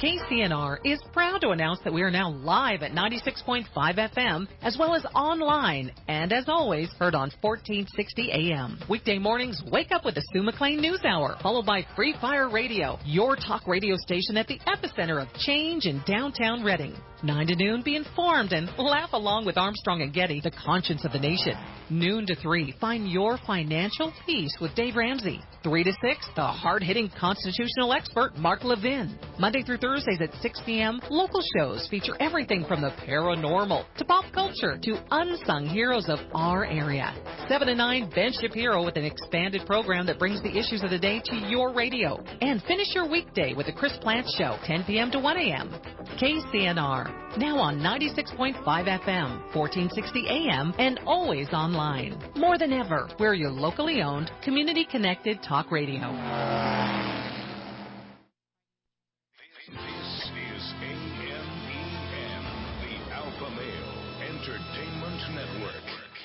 KCNR is proud to announce that we are now live at 96.5 FM, as well as online, and as always, heard on 1460 AM. Weekday mornings, wake up with the Sue McLean News Hour, followed by Free Fire Radio, your talk radio station at the epicenter of change in downtown Reading. 9 to noon, be informed and laugh along with Armstrong and Getty, the conscience of the nation. Noon to 3, find your financial peace with Dave Ramsey. 3 to 6, the hard-hitting constitutional expert, Mark Levin. Monday through Thursdays at 6 p.m., local shows feature everything from the paranormal to pop culture to unsung heroes of our area. 7 to 9, Ben Shapiro with an expanded program that brings the issues of the day to your radio. And finish your weekday with the Chris Plant Show, 10 p.m. to 1 a.m. KCNR, now on 96.5 FM, 1460 AM, and always online. More than ever, we're your locally owned, community-connected talk radio. This is AMEN, the Alpha Male Entertainment Network.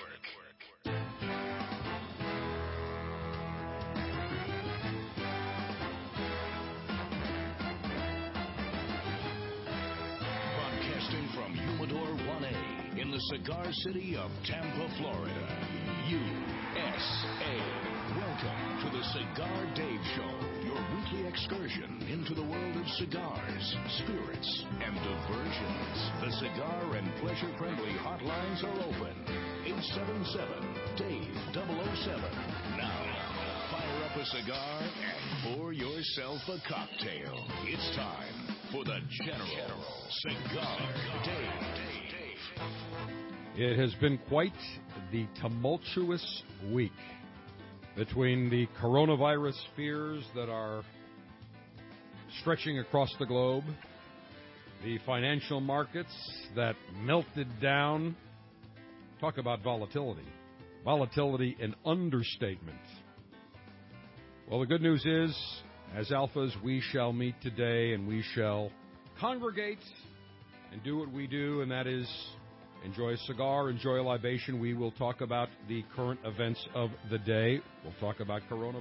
Broadcasting from Humidor 1A in the cigar city of Tampa, Florida, USA. Welcome to the Cigar Dave Show, your weekly excursion into the world of cigars, spirits, and diversions. The cigar and pleasure-friendly hotlines are open. 877-DAVE-007. Now, fire up a cigar and pour yourself a cocktail. It's time for the General Cigar Dave. It has been quite the tumultuous week between the coronavirus fears that are stretching across the globe, the financial markets that melted down. Talk about volatility. Volatility, an understatement. Well, the good news is, as alphas, we shall meet today and we shall congregate and do what we do, and that is enjoy a cigar, enjoy a libation. We will talk about the current events of the day. We'll talk about coronavirus.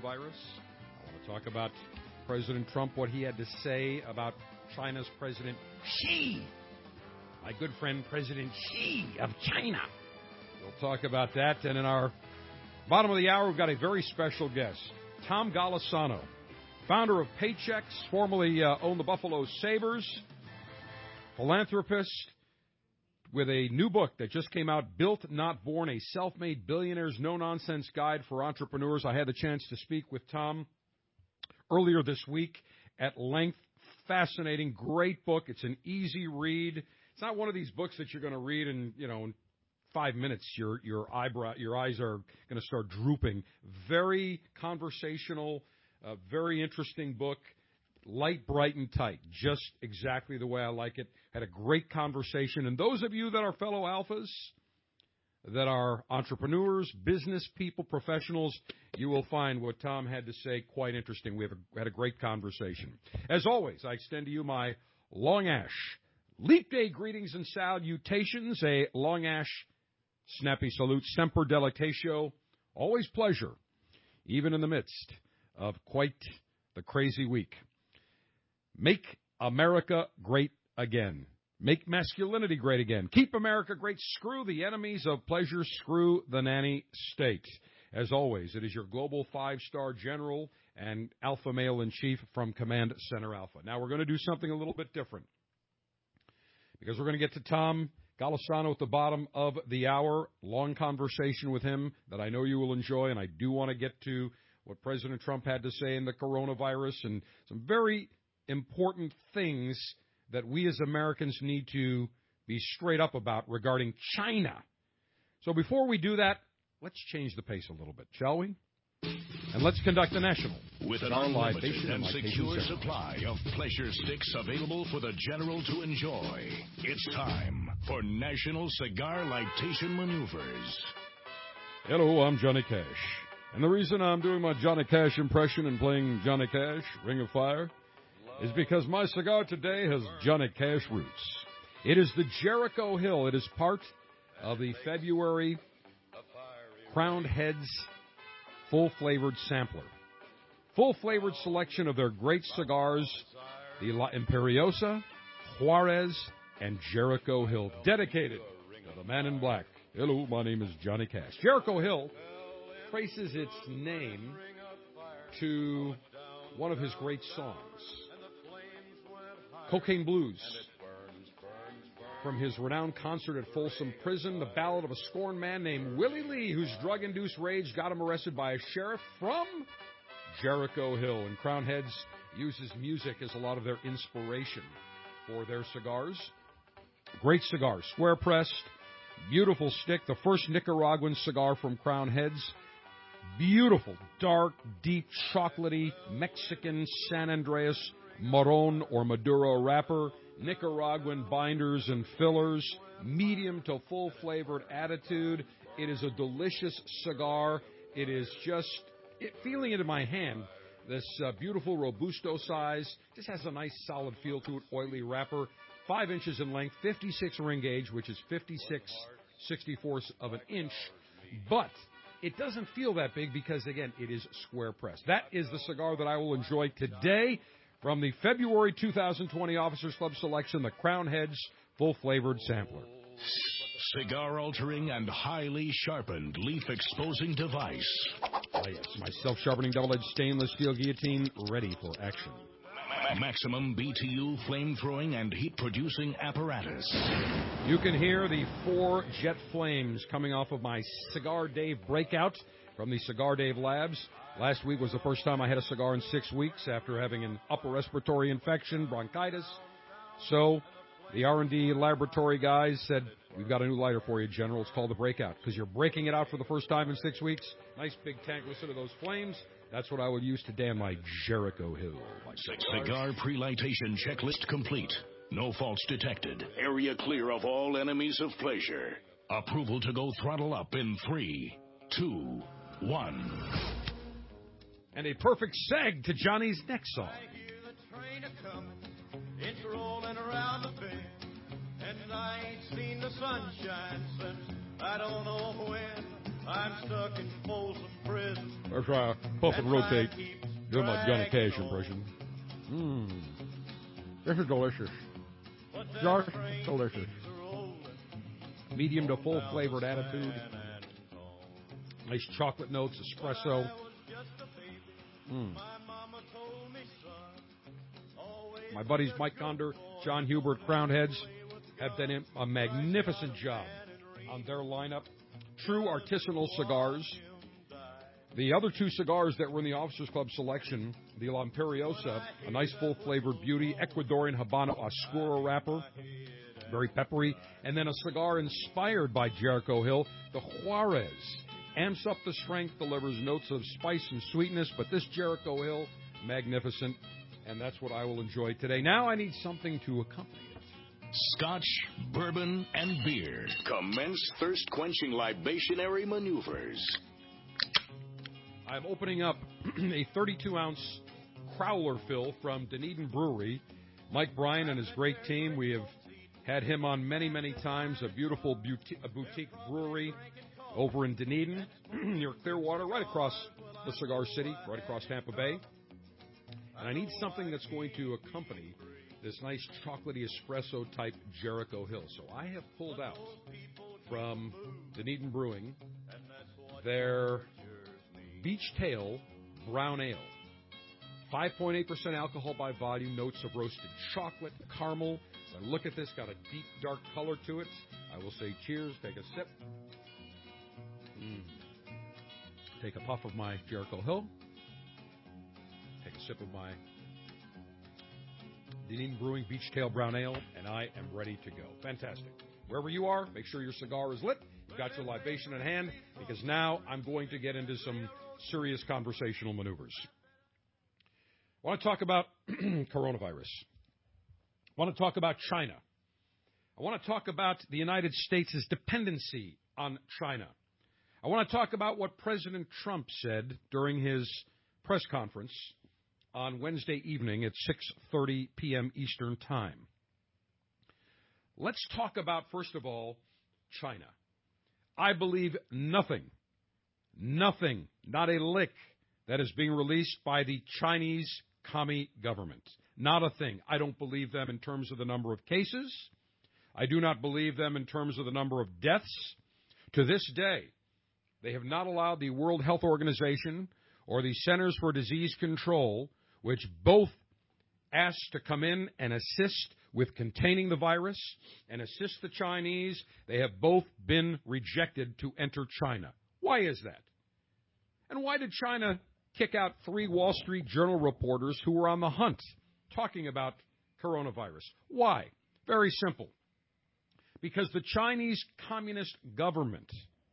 I want to talk about President Trump, what he had to say about China's President Xi, my good friend President Xi of China. We'll talk about that. And in our bottom of the hour, we've got a very special guest, Tom Golisano, founder of Paychex, formerly owned the Buffalo Sabres, philanthropist, with a new book that just came out, Built Not Born, a Self-Made Billionaire's No-Nonsense Guide for Entrepreneurs. I had the chance to speak with Tom earlier this week at length. Fascinating, great book. It's an easy read. It's not one of these books that you're going to read and, in 5 minutes your eyes are going to start drooping. Very conversational, very interesting book. Light, bright, and tight. Just exactly the way I like it. Had a great conversation. And those of you that are fellow alphas, that are entrepreneurs, business people, professionals, you will find what Tom had to say quite interesting. We had a great conversation. As always, I extend to you my Long Ash Leap Day greetings and salutations. A Long Ash snappy salute. Semper Delectatio. Always pleasure, even in the midst of quite the crazy week. Make America great again. Make masculinity great again. Keep America great. Screw the enemies of pleasure. Screw the nanny state. As always, it is your global 5-star general and alpha male in chief from Command Center Alpha. Now we're going to do something a little bit different because we're going to get to Tom Golisano at the bottom of the hour. Long conversation with him that I know you will enjoy, and I do want to get to what President Trump had to say in the coronavirus and some very important things that we as Americans need to be straight up about regarding China. So before we do that, let's change the pace a little bit, shall we? And let's conduct the national. With an unlimited and secure supply of pleasure sticks available for the general to enjoy, it's time for National Cigar Lightation Maneuvers. Hello, I'm Johnny Cash. And the reason I'm doing my Johnny Cash impression and playing Johnny Cash, Ring of Fire, is because my cigar today has Johnny Cash roots. It is the Jericho Hill. It is part of the February Crowned Heads full-flavored sampler. Full-flavored selection of their great cigars the La Imperiosa, Juarez, and Jericho Hill, dedicated to the man in black. Hello, my name is Johnny Cash. Jericho Hill traces its name to one of his great songs, Cocaine Blues, from his renowned concert at Folsom Prison, the ballad of a scorned man named Willie Lee, whose drug-induced rage got him arrested by a sheriff from Jericho Hill. And Crown Heads uses music as a lot of their inspiration for their cigars. Great cigar, square-pressed, beautiful stick, the first Nicaraguan cigar from Crown Heads. Beautiful, dark, deep, chocolatey Mexican San Andreas Marron or Maduro wrapper, Nicaraguan binders and fillers, medium to full-flavored attitude. It is a delicious cigar. It is just, feeling it in my hand, this beautiful Robusto size, just has a nice solid feel to it, oily wrapper, 5 inches in length, 56 ring gauge, which is 56/64 of an inch, but it doesn't feel that big because, again, it is square pressed. That is the cigar that I will enjoy today from the February 2020 Officers Club selection, the Crown Heads Full-Flavored Sampler. Cigar-altering and highly sharpened leaf-exposing device. Oh, yes, my self-sharpening double-edged stainless steel guillotine ready for action. Maximum BTU flame-throwing and heat-producing apparatus. You can hear the 4 jet flames coming off of my Cigar Dave breakout from the Cigar Dave Labs. Last week was the first time I had a cigar in 6 weeks after having an upper respiratory infection, bronchitis. So the R&D laboratory guys said, we've got a new lighter for you, General. It's called the Breakout, because you're breaking it out for the first time in 6 weeks. Nice big tank. Listen to those flames. That's what I will use to damn my Jericho Hill. Cigar pre-lightation checklist complete. No faults detected. Area clear of all enemies of pleasure. Approval to go throttle up in 3, 2, 1. And a perfect seg to Johnny's next song. It's rolling around the bend, and I ain't seen the sunshine since I don't know when. I'm stuck in Folsom Prison. Let's try puff and rotate. Do my Johnny Cash impression. This is delicious. Just delicious. Medium to full flavored attitude. Nice chocolate notes, espresso. My buddies Mike Conder, John Hubert, Crown Heads have done a magnificent job on their lineup. True artisanal cigars. The other 2 cigars that were in the Officers Club selection, the La Imperiosa, a nice full-flavored beauty, Ecuadorian Habano Oscuro wrapper, very peppery, and then a cigar inspired by Jericho Hill, the Juarez. Amps up the strength, delivers notes of spice and sweetness, but this Jericho Hill, magnificent, and that's what I will enjoy today. Now I need something to accompany it. Scotch, bourbon, and beer. Commence thirst-quenching libationary maneuvers. I'm opening up a 32-ounce Crowler fill from Dunedin Brewery. Mike Bryan and his great team, we have had him on many, many times. A beautiful boutique brewery over in Dunedin, near Clearwater, right across the Cigar City, right across Tampa Bay. And I need something that's going to accompany this nice chocolatey espresso-type Jericho Hill. So I have pulled out from Dunedin Brewing their Beach Tail Brown Ale. 5.8% alcohol by volume, notes of roasted chocolate, caramel. So look at this, got a deep, dark color to it. I will say cheers, take a sip. Take a puff of my Jericho Hill. Take a sip of my Dunedin Brewing Beach Tail Brown Ale, and I am ready to go. Fantastic. Wherever you are, make sure your cigar is lit. You've got your libation in hand, because now I'm going to get into some serious conversational maneuvers. I want to talk about coronavirus. I want to talk about China. I want to talk about the United States' dependency on China. I want to talk about what President Trump said during his press conference on Wednesday evening at 6:30 p.m. Eastern Time. Let's talk about, first of all, China. I believe nothing, not a lick that is being released by the Chinese commie government. Not a thing. I don't believe them in terms of the number of cases. I do not believe them in terms of the number of deaths. To this day, they have not allowed the World Health Organization or the Centers for Disease Control, which both asked to come in and assist with containing the virus and assist the Chinese. They have both been rejected to enter China. Why is that? And why did China kick out 3 Wall Street Journal reporters who were on the hunt talking about coronavirus? Why? Very simple. Because the Chinese Communist government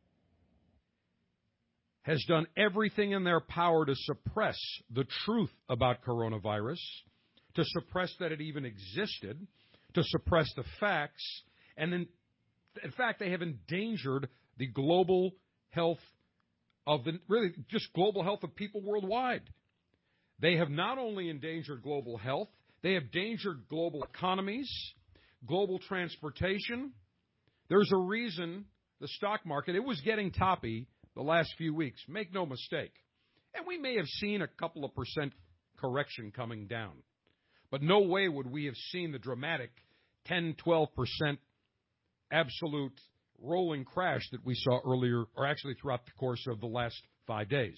has done everything in their power to suppress the truth about coronavirus, to suppress that it even existed, to suppress the facts, and then, in fact, they have endangered the global health of global health of people worldwide. They have not only endangered global health, they have endangered global economies, global transportation. There's a reason the stock market, it was getting toppy the last few weeks. Make no mistake. And we may have seen a couple of percent correction coming down. But no way would we have seen the dramatic 10, 12% absolute rolling crash that we saw earlier, or actually throughout the course of the last 5 days.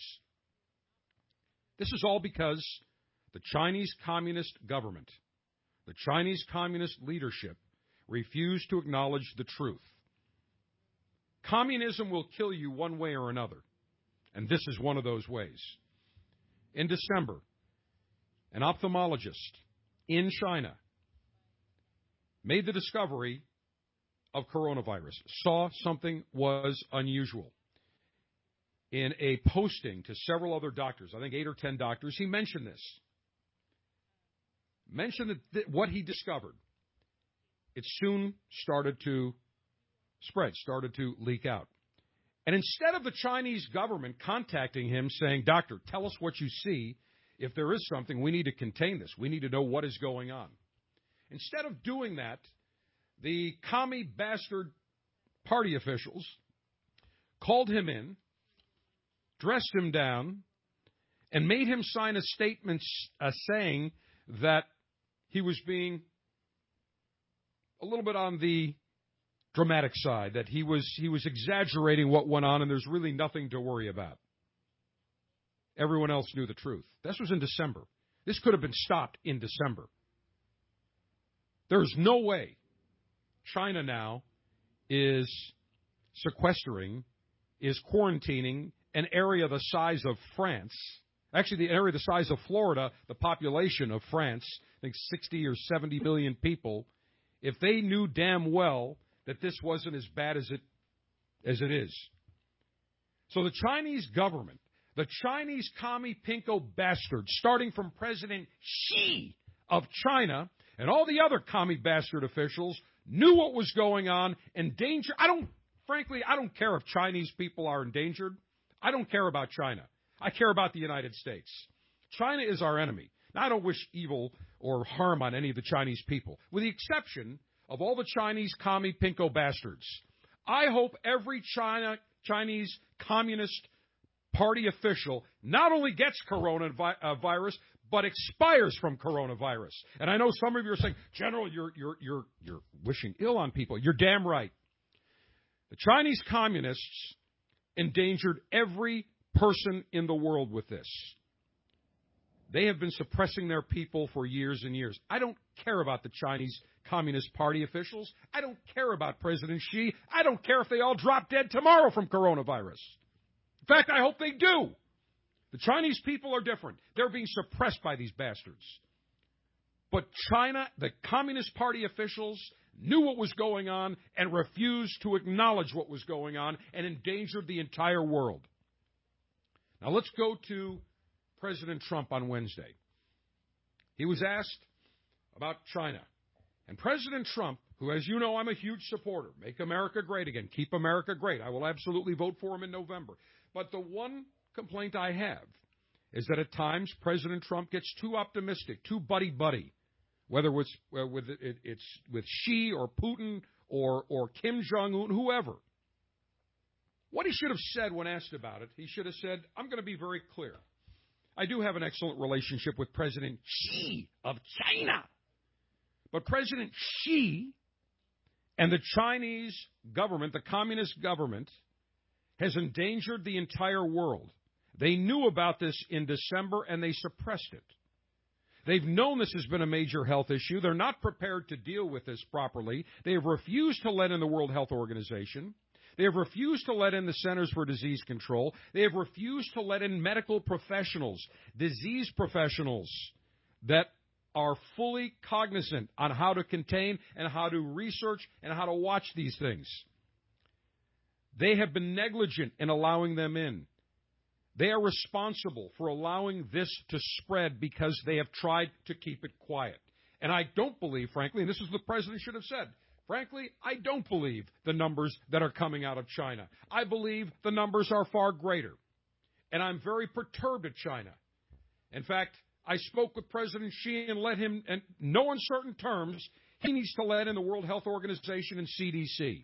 This is all because the Chinese Communist government, the Chinese Communist leadership, refused to acknowledge the truth. Communism will kill you one way or another, and this is one of those ways. In December, an ophthalmologist in China made the discovery of coronavirus, saw something was unusual. In a posting to several other doctors, I think 8 or 10 doctors, he mentioned this. Mentioned that what he discovered. It soon started to spread, started to leak out. And instead of the Chinese government contacting him saying, "Doctor, tell us what you see. If there is something, we need to contain this. We need to know what is going on." Instead of doing that, the commie bastard party officials called him in, dressed him down, and made him sign a statement saying that he was being a little bit on the dramatic side, that he was exaggerating what went on, and there's really nothing to worry about. Everyone else knew the truth. This was in December. This could have been stopped in December. There's no way China now is sequestering, is quarantining an area the size of France. Actually, the area the size of Florida, the population of France, I think 60 or 70 million people, if they knew damn well that this wasn't as bad as it is. So the Chinese government, the Chinese commie pinko bastards, starting from President Xi of China and all the other commie bastard officials, knew what was going on, endangered. I don't care if Chinese people are endangered. I don't care about China. I care about the United States. China is our enemy. Now, I don't wish evil or harm on any of the Chinese people, with the exception of all the Chinese commie pinko bastards. I hope every Chinese Communist Party official not only gets coronavirus, but expires from coronavirus. And I know some of you are saying, "General, you're wishing ill on people." You're damn right. The Chinese communists endangered every person in the world with this. They have been suppressing their people for years and years. I don't care about the Chinese Communist Party officials. I don't care about President Xi. I don't care if they all drop dead tomorrow from coronavirus. In fact, I hope they do. The Chinese people are different. They're being suppressed by these bastards. But China, the Communist Party officials, knew what was going on and refused to acknowledge what was going on and endangered the entire world. Now let's go to President Trump on Wednesday. He was asked about China. And President Trump, who, as you know, I'm a huge supporter, make America great again, keep America great. I will absolutely vote for him in November. But the one complaint I have is that at times President Trump gets too optimistic, too buddy-buddy, whether it's with Xi or Putin or Kim Jong-un, whoever. What he should have said when asked about it, he should have said, "I'm going to be very clear. I do have an excellent relationship with President Xi of China. But President Xi and the Chinese government, the communist government, has endangered the entire world. They knew about this in December, and they suppressed it. They've known this has been a major health issue. They're not prepared to deal with this properly. They have refused to let in the World Health Organization. They have refused to let in the Centers for Disease Control. They have refused to let in medical professionals, disease professionals that are fully cognizant on how to contain and how to research and how to watch these things. They have been negligent in allowing them in. They are responsible for allowing this to spread because they have tried to keep it quiet. And I don't believe, frankly, and this is what the president should have said, frankly, I don't believe the numbers that are coming out of China. I believe the numbers are far greater. And I'm very perturbed at China. In fact, I spoke with President Xi and let him, in no uncertain terms, he needs to let in the World Health Organization and CDC.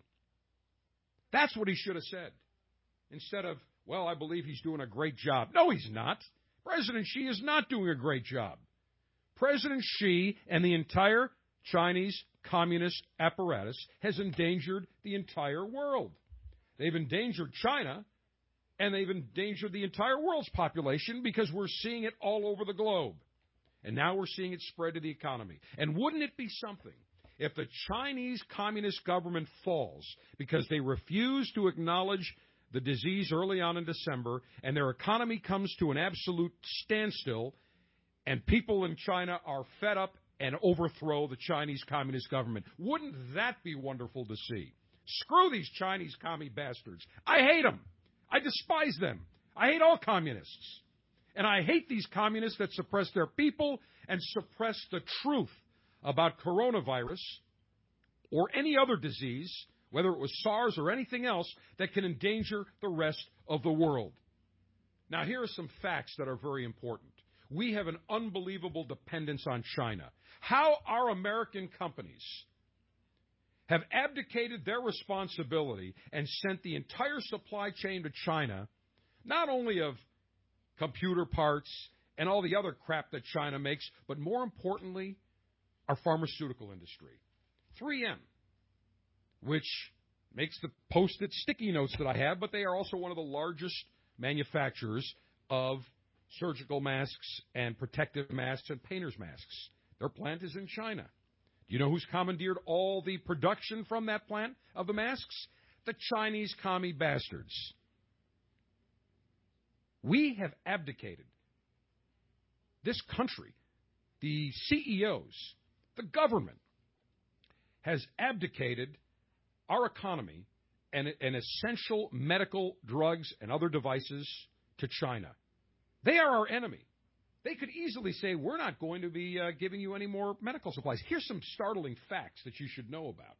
That's what he should have said. Instead of, well, I believe he's doing a great job. No, he's not. President Xi is not doing a great job. President Xi and the entire Chinese communist apparatus has endangered the entire world. They've endangered China, and they've endangered the entire world's population because we're seeing it all over the globe. And now we're seeing it spread to the economy. And wouldn't it be something if the Chinese communist government falls because they refuse to acknowledge the disease early on in December and their economy comes to an absolute standstill and people in China are fed up and overthrow the Chinese communist government? Wouldn't that be wonderful to see? Screw these Chinese commie bastards. I hate them. I despise them. I hate all communists. And I hate these communists that suppress their people and suppress the truth about coronavirus or any other disease, whether it was SARS or anything else, that can endanger the rest of the world. Now, here are some facts that are very important. We have an unbelievable dependence on China. How our American companies have abdicated their responsibility and sent the entire supply chain to China, not only of computer parts and all the other crap that China makes, but more importantly, our pharmaceutical industry. 3M, which makes the Post-it sticky notes that I have, but they are also one of the largest manufacturers of surgical masks and protective masks and painter's masks. Their plant is in China. Do you know who's commandeered all the production from that plant of the masks? The Chinese commie bastards. We have abdicated. This country, the CEOs, the government, has abdicated our economy and essential medical drugs and other devices to China. They are our enemy. They could easily say, we're not going to be giving you any more medical supplies. Here's some startling facts that you should know about.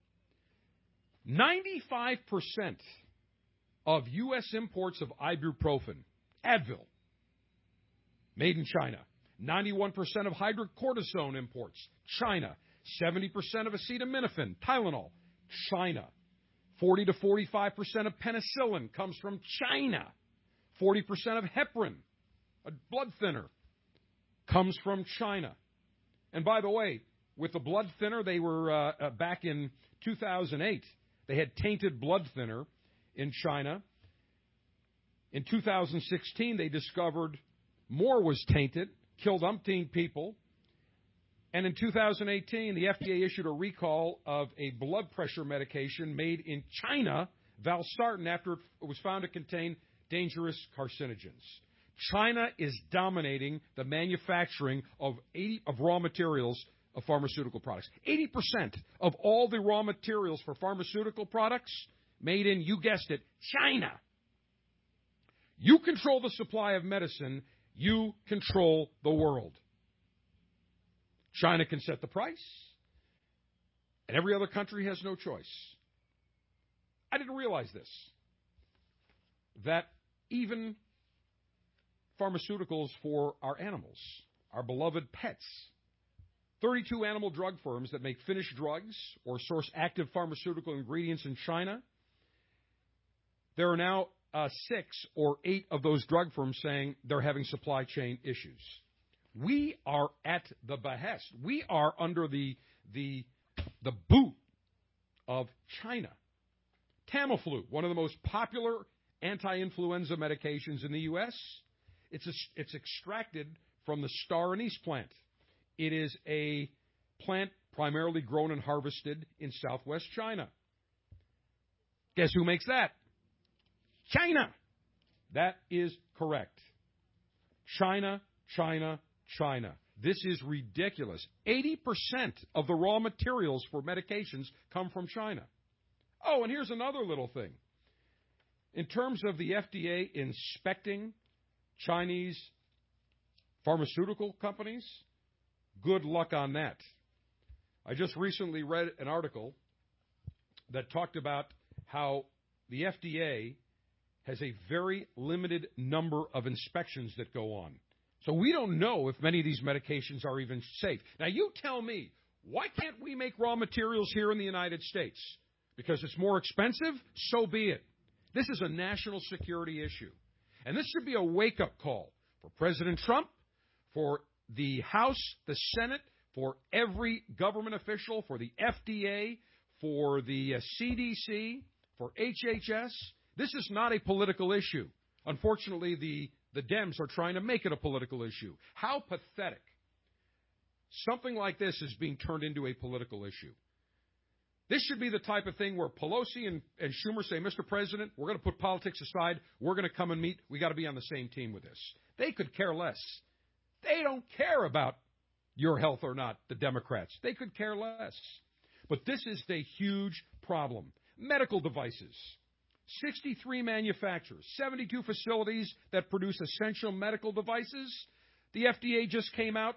95% of U.S. imports of ibuprofen, Advil, made in China. 91% of hydrocortisone imports, China. 70% of acetaminophen, Tylenol, China. 40 to 45% of penicillin comes from China. 40% of heparin, a blood thinner, comes from China. And by the way, with the blood thinner, they were back in 2008. They had tainted blood thinner in China. In 2016, they discovered more was tainted, killed umpteen people. And in 2018, the FDA issued a recall of a blood pressure medication made in China, valsartan, after it was found to contain dangerous carcinogens. China is dominating the manufacturing of raw materials of pharmaceutical products. 80% of all the raw materials for pharmaceutical products made in, you guessed it, China. You control the supply of medicine, you control the world. China can set the price, and every other country has no choice. I didn't realize this, that even pharmaceuticals for our animals, our beloved pets, 32 animal drug firms that make finished drugs or source active pharmaceutical ingredients in China, there are now 6 or 8 of those drug firms saying they're having supply chain issues. We are at the behest. We are under the boot of China. Tamiflu, one of the most popular anti-influenza medications in the U.S., it's extracted from the star anise plant. It is a plant primarily grown and harvested in southwest China. Guess who makes that? China. That is correct. China, China, China. This is ridiculous. 80% of the raw materials for medications come from China. Oh, and here's another little thing. In terms of the FDA inspecting Chinese pharmaceutical companies, good luck on that. I just recently read an article that talked about how the FDA has a very limited number of inspections that go on. So we don't know if many of these medications are even safe. Now, you tell me, why can't we make raw materials here in the United States? Because it's more expensive? So be it. This is a national security issue. And this should be a wake-up call for President Trump, for the House, the Senate, for every government official, for the FDA, for the CDC, for HHS. This is not a political issue. Unfortunately, the Dems are trying to make it a political issue. How pathetic. Something like this is being turned into a political issue. This should be the type of thing where Pelosi and Schumer say, Mr. President, we're going to put politics aside. We're going to come and meet. We got to be on the same team with this. They could care less. They don't care about your health or not, the Democrats. They could care less. But this is a huge problem. Medical devices. 63 manufacturers, 72 facilities that produce essential medical devices. The FDA just came out,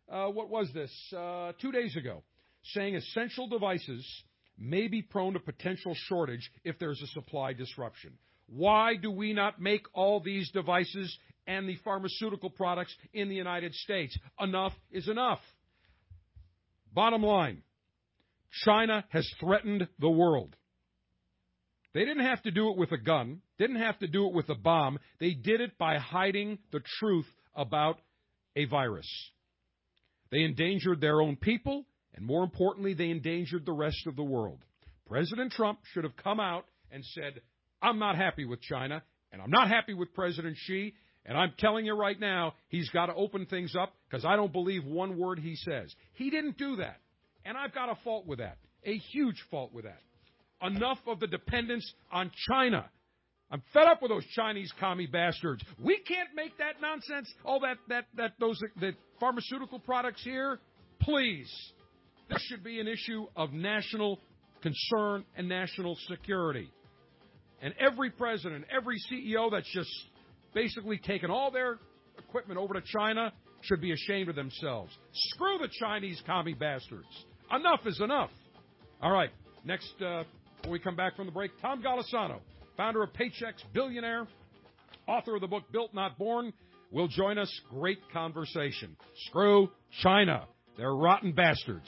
2 days ago, saying essential devices may be prone to potential shortage if there's a supply disruption. Why do we not make all these devices and the pharmaceutical products in the United States? Enough is enough. Bottom line, China has threatened the world. They didn't have to do it with a gun, didn't have to do it with a bomb. They did it by hiding the truth about a virus. They endangered their own people, and more importantly, they endangered the rest of the world. President Trump should have come out and said, I'm not happy with China, and I'm not happy with President Xi, and I'm telling you right now, he's got to open things up because I don't believe one word he says. He didn't do that, and I've got a fault with that, a huge fault with that. Enough of the dependence on China. I'm fed up with those Chinese commie bastards. We can't make that nonsense. All the pharmaceutical products here. Please. This should be an issue of national concern and national security. And every president, every CEO that's just basically taken all their equipment over to China should be ashamed of themselves. Screw the Chinese commie bastards. Enough is enough. All right. Next, when we come back from the break, Tom Golisano, founder of Paychex Billionaire, author of the book Built Not Born, will join us. Great conversation. Screw China. They're rotten bastards.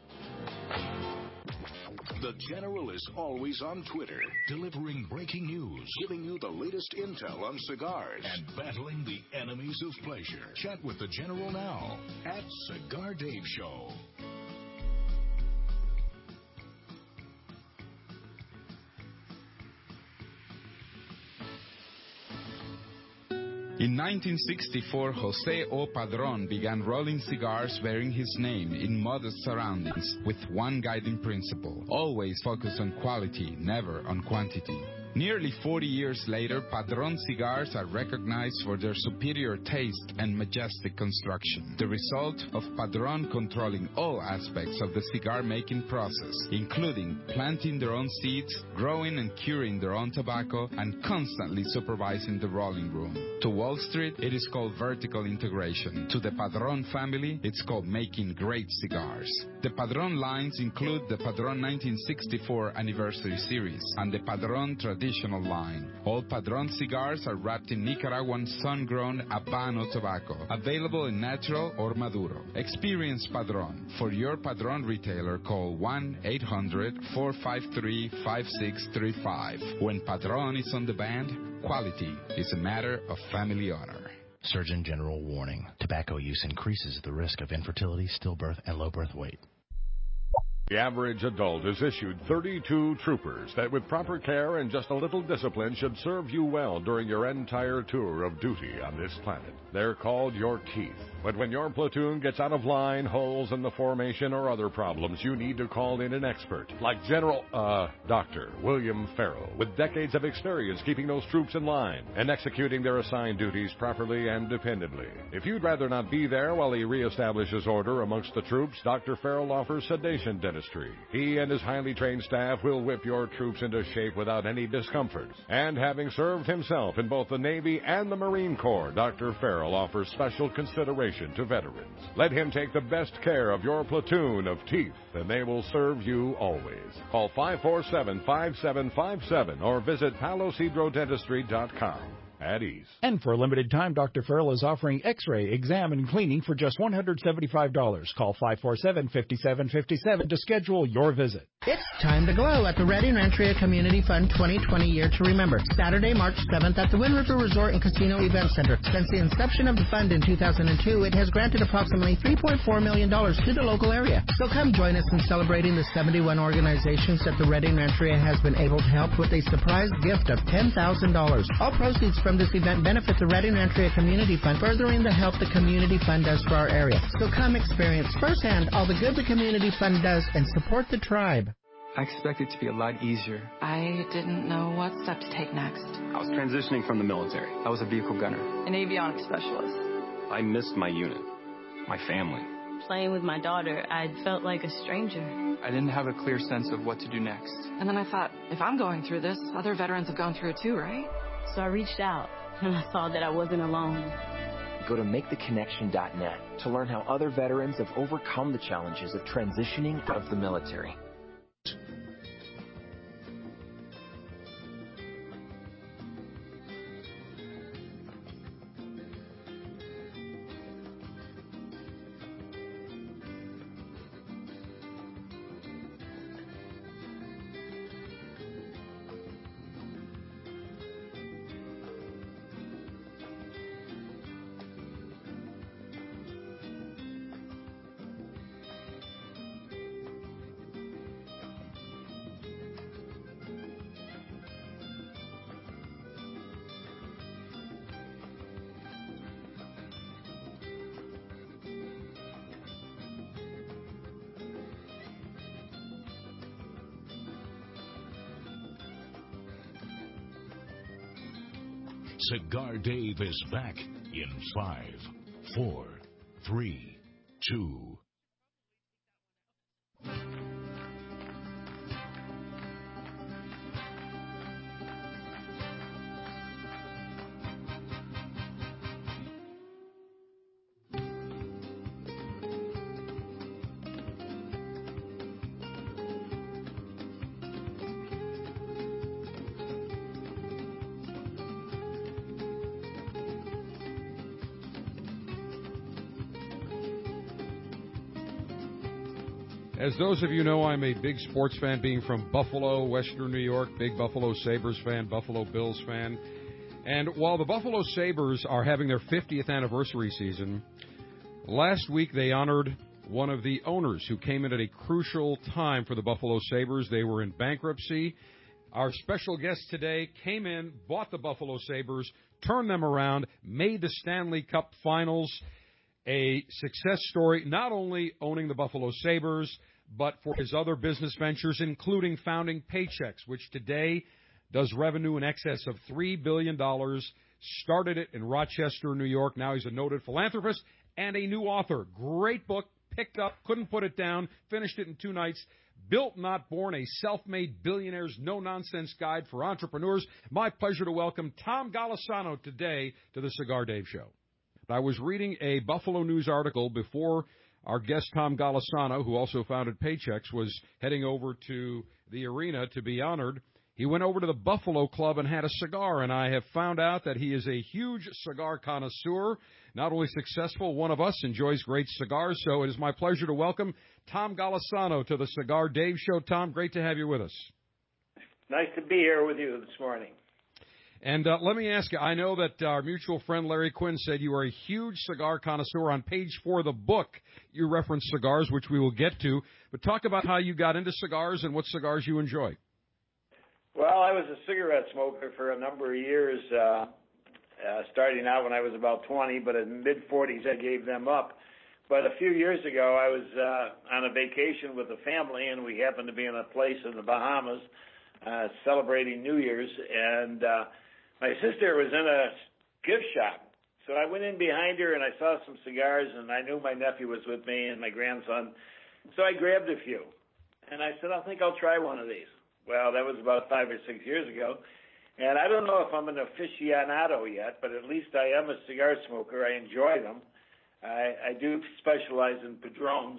The General is always on Twitter, delivering breaking news, giving you the latest intel on cigars, and battling the enemies of pleasure. Chat with the General now at Cigar Dave Show. In 1964, Jose O. Padron began rolling cigars bearing his name in modest surroundings with one guiding principle: always focus on quality, never on quantity. Nearly 40 years later, Padron cigars are recognized for their superior taste and majestic construction. The result of Padron controlling all aspects of the cigar-making process, including planting their own seeds, growing and curing their own tobacco, and constantly supervising the rolling room. To Wall Street, it is called vertical integration. To the Padron family, it's called making great cigars. The Padron lines include the Padron 1964 Anniversary Series and the Padron Tradition traditional line. All Padron cigars are wrapped in Nicaraguan sun-grown Habano tobacco, available in natural or maduro. Experience Padron. For your Padron retailer, call 1-800-453-5635. When Padron is on the band, quality is a matter of family honor. Surgeon General warning. Tobacco use increases the risk of infertility, stillbirth, and low birth weight. The average adult is issued 32 troopers that with proper care and just a little discipline should serve you well during your entire tour of duty on this planet. They're called your teeth. But when your platoon gets out of line, holes in the formation, or other problems, you need to call in an expert, like Dr. William Farrell, with decades of experience keeping those troops in line and executing their assigned duties properly and dependably. If you'd rather not be there while he reestablishes order amongst the troops, Dr. Farrell offers sedation dentistry. He and his highly trained staff will whip your troops into shape without any discomfort. And having served himself in both the Navy and the Marine Corps, Dr. Farrell offers special consideration to veterans. Let him take the best care of your platoon of teeth, and they will serve you always. Call 547-5757 or visit palosidrodentistry.com. At ease. And for a limited time, Dr. Farrell is offering X-ray, exam, and cleaning for just $175. Call 547-5757 to schedule your visit. It's time to glow at the Redding Rancheria Community Fund 2020 Year to Remember, Saturday, March 7th at the Wind River Resort and Casino Event Center. Since the inception of the fund in 2002, it has granted approximately $3.4 million to the local area. So come join us in celebrating the 71 organizations that the Redding Rancheria has been able to help with a surprise gift of $10,000. All proceeds from this event benefit the Redding Rancheria Community Fund, furthering the help the Community Fund does for our area. So come experience firsthand all the good the Community Fund does and support the tribe. I expected it to be a lot easier. I didn't know what step to take next. I was transitioning from the military. I was a vehicle gunner. An avionics specialist. I missed my unit, my family. Playing with my daughter, I felt like a stranger. I didn't have a clear sense of what to do next. And then I thought, if I'm going through this, other veterans have gone through it too, right? So I reached out, and I saw that I wasn't alone. Go to MakeTheConnection.net to learn how other veterans have overcome the challenges of transitioning out of the military. Cigar Dave is back in 5, 4, 3, 2. As those of you know, I'm a big sports fan, being from Buffalo, Western New York, big Buffalo Sabres fan, Buffalo Bills fan. And while the Buffalo Sabres are having their 50th anniversary season, last week they honored one of the owners who came in at a crucial time for the Buffalo Sabres. They were in bankruptcy. Our special guest today came in, bought the Buffalo Sabres, turned them around, made the Stanley Cup Finals a success story, not only owning the Buffalo Sabres, but for his other business ventures, including founding Paychex, which today does revenue in excess of $3 billion, started it in Rochester, New York. Now he's a noted philanthropist and a new author. Great book, picked up, couldn't put it down, finished it in 2 nights. Built, Not Born, a self-made billionaire's no-nonsense guide for entrepreneurs. My pleasure to welcome Tom Golisano today to the Cigar Dave Show. I was reading a Buffalo News article before our guest Tom Golisano, who also founded Paychex, was heading over to the arena to be honored. he went over to the Buffalo Club and had a cigar, and I have found out that he is a huge cigar connoisseur, not only successful, one of us, enjoys great cigars, so it is my pleasure to welcome Tom Golisano to the Cigar Dave Show. Tom, great to have you with us. Nice to be here with you this morning. And let me ask you, I know that our mutual friend Larry Quinn said you are a huge cigar connoisseur. On page 4 of the book, you reference cigars, which we will get to. But talk about how you got into cigars and what cigars you enjoy. Well, I was a cigarette smoker for a number of years, starting out when I was about 20, but in the mid-40s I gave them up. But a few years ago I was on a vacation with the family, and we happened to be in a place in the Bahamas celebrating New Year's, and my sister was in a gift shop. So I went in behind her, and I saw some cigars, and I knew my nephew was with me and my grandson. So I grabbed a few, and I said, I think I'll try one of these. Well, that was about 5 or 6 years ago. And I don't know if I'm an aficionado yet, but at least I am a cigar smoker. I enjoy them. I do specialize in Padrones,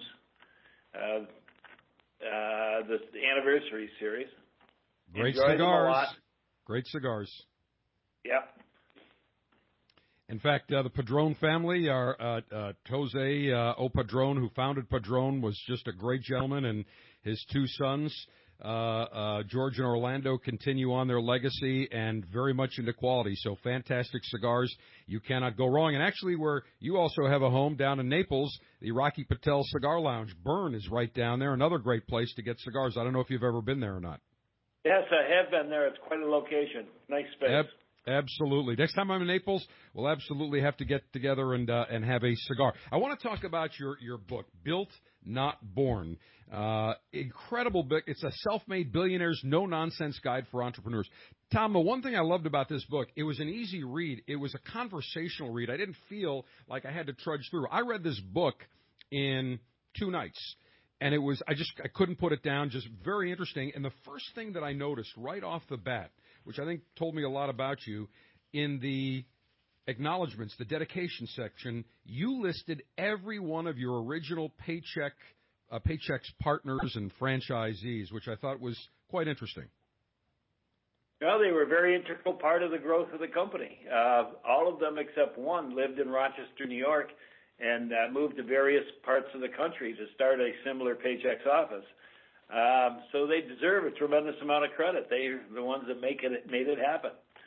the anniversary series. Great Enjoy cigars. them a lot. Great cigars. Yep. In fact, the Padron family, our Jose O. Padron, who founded Padron, was just a great gentleman, and his 2 sons, George and Orlando, continue on their legacy and very much into quality. So fantastic cigars. You cannot go wrong. And actually, where you also have a home down in Naples, the Rocky Patel Cigar Lounge, Burn, is right down there. Another great place to get cigars. I don't know if you've ever been there or not. Yes, I have been there. It's quite a location. Nice space. Absolutely. Next time I'm in Naples, we'll absolutely have to get together and have a cigar. I want to talk about your book, Built, Not Born. Incredible book. It's a self-made billionaire's no-nonsense guide for entrepreneurs. Tom, the one thing I loved about this book, it was an easy read. It was a conversational read. I didn't feel like I had to trudge through. I read this book in 2 nights. And I couldn't put it down, just very interesting. And the first thing that I noticed right off the bat, which I think told me a lot about you, in the acknowledgments, the dedication section, you listed every one of your original Paychex partners and franchisees, which I thought was quite interesting. Well, they were a very integral part of the growth of the company. All of them except one lived in Rochester, New York, and moved to various parts of the country to start a similar Paychex office. So they deserve a tremendous amount of credit. They're the ones that made it happen.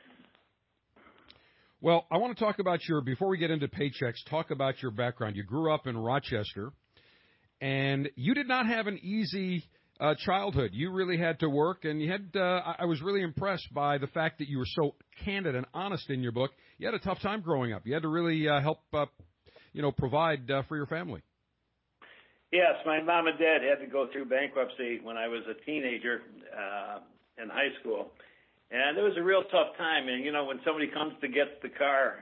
Well, I want to talk about before we get into Paychex, talk about your background. You grew up in Rochester, and you did not have an easy childhood. You really had to work, and you had. I was really impressed by the fact that you were so candid and honest in your book. You had a tough time growing up. You had to really help provide for your family. Yes, my mom and dad had to go through bankruptcy when I was a teenager in high school. And it was a real tough time. And, when somebody comes to get the car,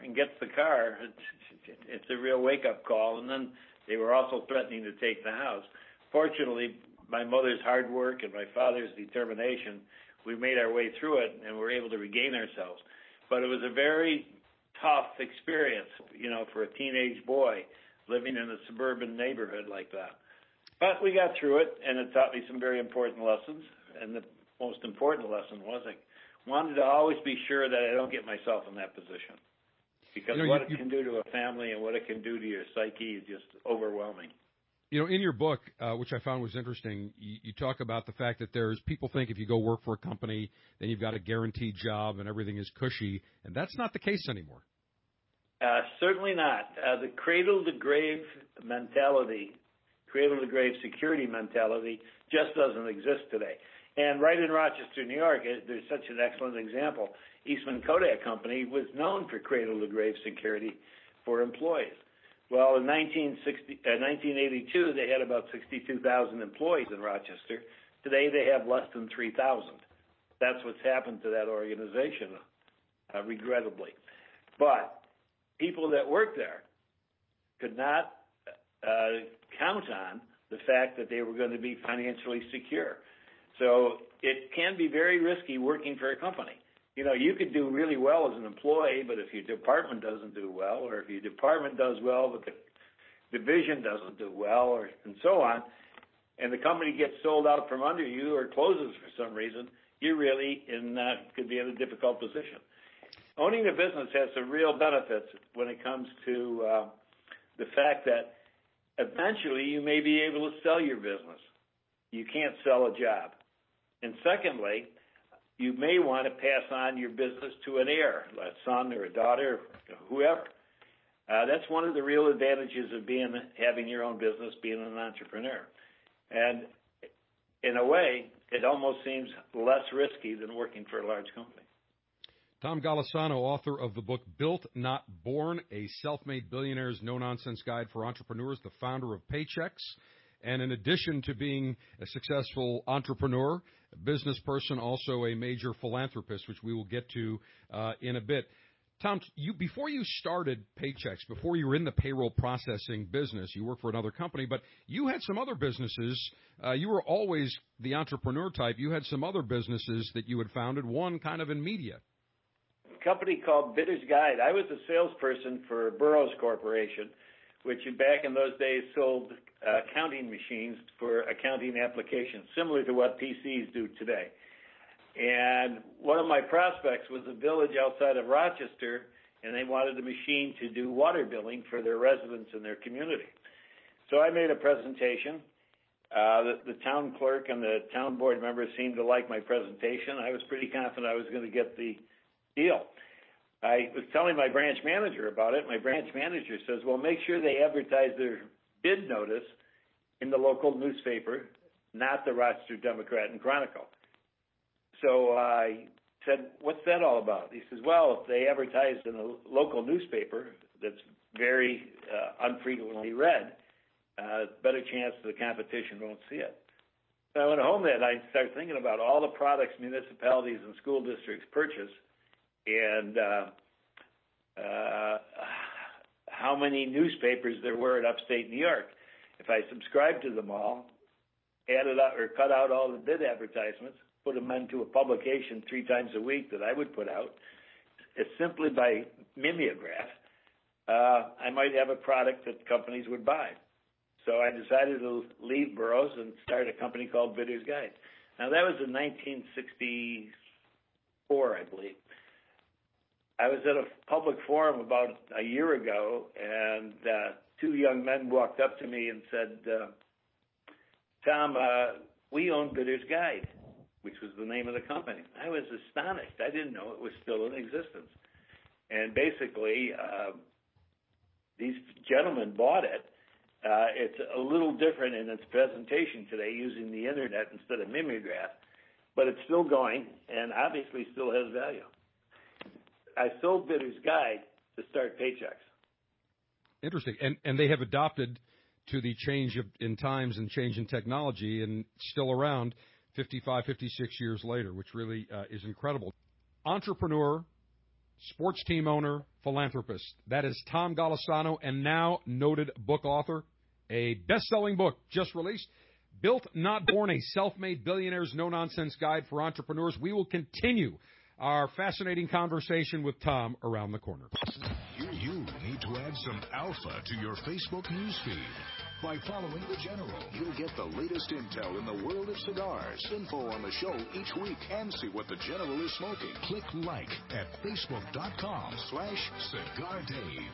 it's a real wake-up call. And then they were also threatening to take the house. Fortunately, my mother's hard work and my father's determination, we made our way through it and were able to regain ourselves. But it was a very tough experience, for a teenage boy living in a suburban neighborhood like that. But we got through it, and it taught me some very important lessons. And the most important lesson was I wanted to always be sure that I don't get myself in that position. Because what it can do to a family and what it can do to your psyche is just overwhelming. In your book, which I found was interesting, you talk about the fact that people think if you go work for a company, then you've got a guaranteed job and everything is cushy, and that's not the case anymore. Certainly not. The cradle-to-grave mentality, cradle-to-grave security mentality just doesn't exist today. And right in Rochester, New York, there's such an excellent example. Eastman Kodak Company was known for cradle-to-grave security for employees. Well, in 1982, they had about 62,000 employees in Rochester. Today, they have less than 3,000. That's what's happened to that organization, regrettably. But people that work there could not count on the fact that they were going to be financially secure. So it can be very risky working for a company. You could do really well as an employee, but if your department doesn't do well, or if your department does well, but the division doesn't do well, and so on, and the company gets sold out from under you or closes for some reason, you're really could be in a difficult position. Owning a business has some real benefits when it comes to the fact that eventually you may be able to sell your business. You can't sell a job. And secondly, you may want to pass on your business to an heir, a son or a daughter, whoever. That's one of the real advantages of having your own business, being an entrepreneur. And in a way, it almost seems less risky than working for a large company. Tom Golisano, author of the book Built Not Born, a self-made billionaire's no-nonsense guide for entrepreneurs, the founder of Paychex. And in addition to being a successful entrepreneur, a business person, also a major philanthropist, which we will get to in a bit. Tom, before you started Paychex, before you were in the payroll processing business, you worked for another company, but you had some other businesses. You were always the entrepreneur type. You had some other businesses that you had founded, one kind of in media. A company called Bidder's Guide. I was a salesperson for Burroughs Corporation, which back in those days sold accounting machines for accounting applications, similar to what PCs do today. And one of my prospects was a village outside of Rochester, and they wanted a machine to do water billing for their residents in their community. So I made a presentation. The town clerk and the town board members seemed to like my presentation. I was pretty confident I was going to get the deal. I was telling my branch manager about it. My branch manager says, well, make sure they advertise their bid notice in the local newspaper, not the Rochester Democrat and Chronicle. So I said, what's that all about? He says, well, if they advertise in a local newspaper that's very unfrequently read, better chance the competition won't see it. So I went home that night and started thinking about all the products municipalities and school districts purchase and how many newspapers there were in upstate New York. If I subscribed to them all, added up or cut out all the bid advertisements, put them into a publication 3 times a week that I would put out, it's simply by mimeograph, I might have a product that companies would buy. So I decided to leave Burroughs and start a company called Bidder's Guide. Now, that was in 1964, I believe. I was at a public forum about a year ago, and 2 young men walked up to me and said, Tom, we own Bidder's Guide, which was the name of the company. I was astonished. I didn't know it was still in existence. And basically, these gentlemen bought it. It's a little different in its presentation today, using the Internet instead of mimeograph, but it's still going and obviously still has value. I sold Bidder's Guide to start Paychex. Interesting. And they have adopted to the change in times and change in technology and still around 55, 56 years later, which really is incredible. Entrepreneur, sports team owner, philanthropist. That is Tom Golisano, and now noted book author. A best-selling book just released, Built Not Born, a self-made billionaire's no-nonsense guide for entrepreneurs. We will continue our fascinating conversation with Tom around the corner. You need to add some alpha to your Facebook newsfeed. By following The General, you'll get the latest intel in the world of cigars, info on the show each week, and see what The General is smoking. Click like at Facebook.com/CigarDave.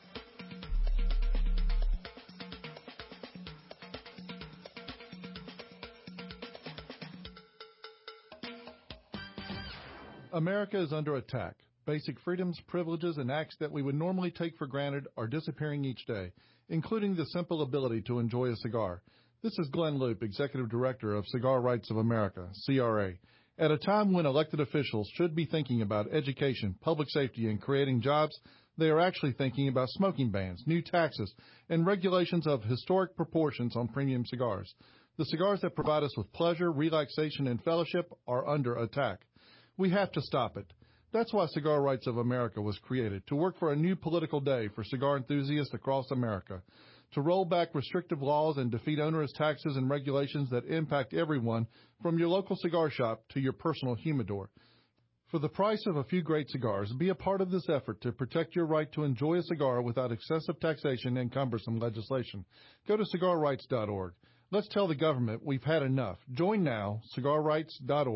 America is under attack. Basic freedoms, privileges, and acts that we would normally take for granted are disappearing each day, including the simple ability to enjoy a cigar. This is Glenn Loop, Executive Director of Cigar Rights of America, CRA. At a time when elected officials should be thinking about education, public safety, and creating jobs, they are actually thinking about smoking bans, new taxes, and regulations of historic proportions on premium cigars. The cigars that provide us with pleasure, relaxation, and fellowship are under attack. We have to stop it. That's why Cigar Rights of America was created, to work for a new political day for cigar enthusiasts across America, to roll back restrictive laws and defeat onerous taxes and regulations that impact everyone from your local cigar shop to your personal humidor. For the price of a few great cigars, be a part of this effort to protect your right to enjoy a cigar without excessive taxation and cumbersome legislation. Go to cigarrights.org. Let's tell the government we've had enough. Join now, cigarrights.org.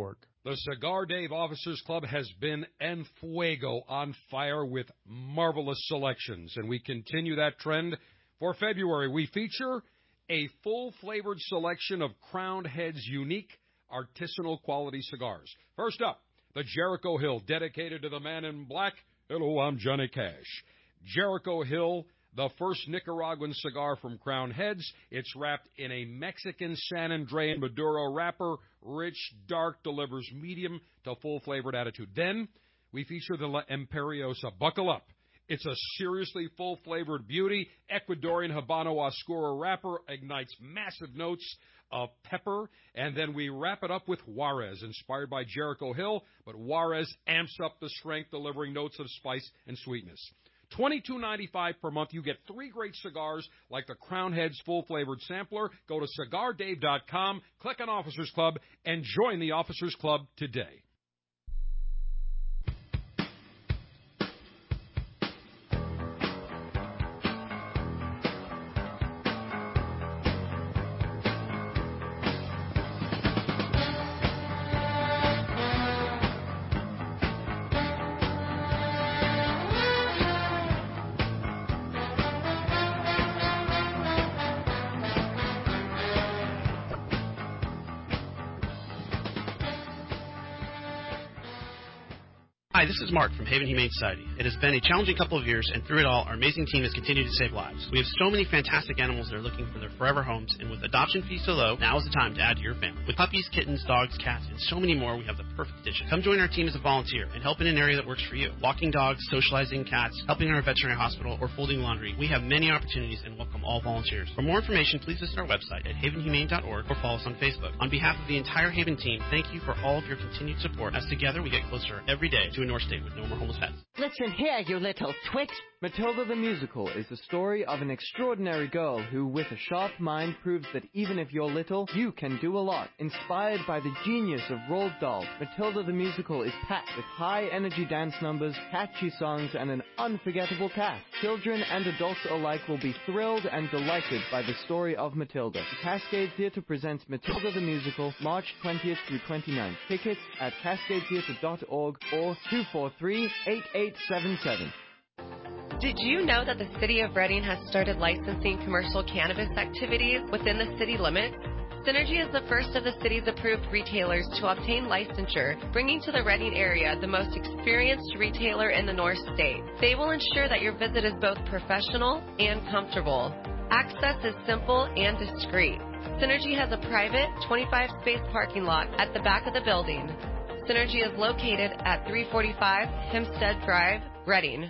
The Cigar Dave Officers Club has been en fuego, on fire with marvelous selections, and we continue that trend for February. We feature a full-flavored selection of Crowned Heads' unique artisanal quality cigars. First up, the Jericho Hill, dedicated to the man in black. Hello, I'm Johnny Cash. Jericho Hill, the first Nicaraguan cigar from Crowned Heads. It's wrapped in a Mexican San Andreas Maduro wrapper. Rich, dark, delivers medium to full-flavored attitude. Then we feature the La Imperiosa. Buckle up. It's a seriously full-flavored beauty. Ecuadorian Habano Oscuro wrapper ignites massive notes of pepper. And then we wrap it up with Juarez, inspired by Jericho Hill. But Juarez amps up the strength, delivering notes of spice and sweetness. $22.95 per month. You get 3 great cigars like the Crowned Heads full-flavored sampler. Go to CigarDave.com, click on Officers Club, and join the Officers Club today. Hi, this is Mark from Haven Humane Society. It has been a challenging couple of years, and through it all, our amazing team has continued to save lives. We have so many fantastic animals that are looking for their forever homes, and with adoption fees so low, now is the time to add to your family. With puppies, kittens, dogs, cats, and so many more, we have the perfect addition. Come join our team as a volunteer and help in an area that works for you. Walking dogs, socializing cats, helping in our veterinary hospital, or folding laundry. We have many opportunities and welcome all volunteers. For more information, please visit our website at havenhumane.org or follow us on Facebook. On behalf of the entire Haven team, thank you for all of your continued support, as together we get closer every day to a North State with no more homeless pets. Listen here, you little twit! Matilda the Musical is the story of an extraordinary girl who, with a sharp mind, proves that even if you're little, you can do a lot. Inspired by the genius of Roald Dahl, Matilda the Musical is packed with high-energy dance numbers, catchy songs, and an unforgettable cast. Children and adults alike will be thrilled and delighted by the story of Matilda. The Cascade Theatre presents Matilda the Musical, March 20th through 29th. Tickets at cascadetheatre.org or 243-8877. Did you know that the City of Reading has started licensing commercial cannabis activities within the city limits? Synergy is the first of the city's approved retailers to obtain licensure, bringing to the Reading area the most experienced retailer in the North State. They will ensure that your visit is both professional and comfortable. Access is simple and discreet. Synergy has a private 25-space parking lot at the back of the building. Synergy is located at 345 Hempstead Drive, Reading.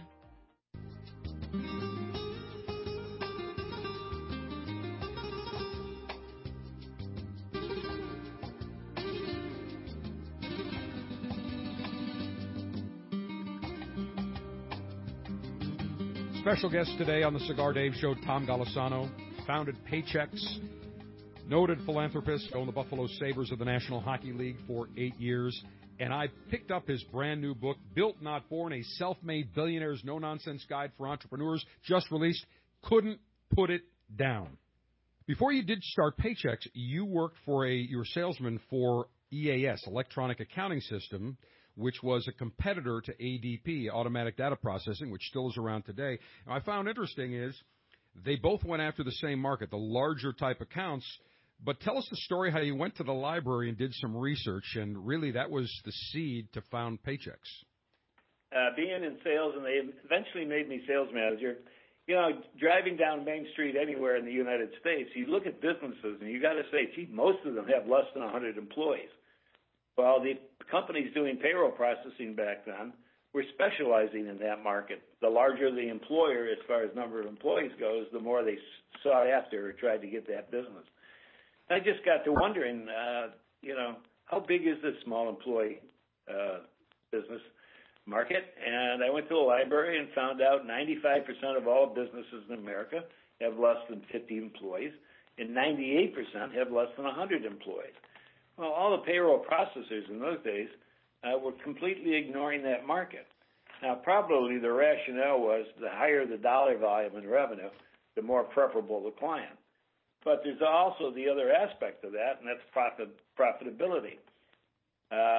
Special guest today on the Cigar Dave Show, Tom Golisano, founded Paychex, noted philanthropist, owned the Buffalo Sabres of the National Hockey League for 8 years, and I picked up his brand new book, Built Not Born, a self-made billionaire's no-nonsense guide for entrepreneurs, just released. Couldn't put it down. Before you did start Paychex, you worked for you were salesman for EAS, Electronic Accounting System, which was a competitor to ADP, Automatic Data Processing, which still is around today. And I found interesting is they both went after the same market, the larger type accounts. But tell us the story how you went to the library and did some research, and really that was the seed to found Paychex. Being in sales, and they eventually made me sales manager. You know, driving down Main Street anywhere in the United States, you look at businesses, and you got to say, gee, most of them have less than 100 employees. Well, the companies doing payroll processing back then were specializing in that market. The larger the employer, as far as number of employees goes, the more they sought after or tried to get that business. I just got to wondering, how big is this small employee business market? And I went to the library and found out 95% of all businesses in America have less than 50 employees, and 98% have less than 100 employees. Well, all the payroll processors in those days were completely ignoring that market. Now, probably the rationale was the higher the dollar volume in revenue, the more preferable the client. But there's also the other aspect of that, and that's profitability.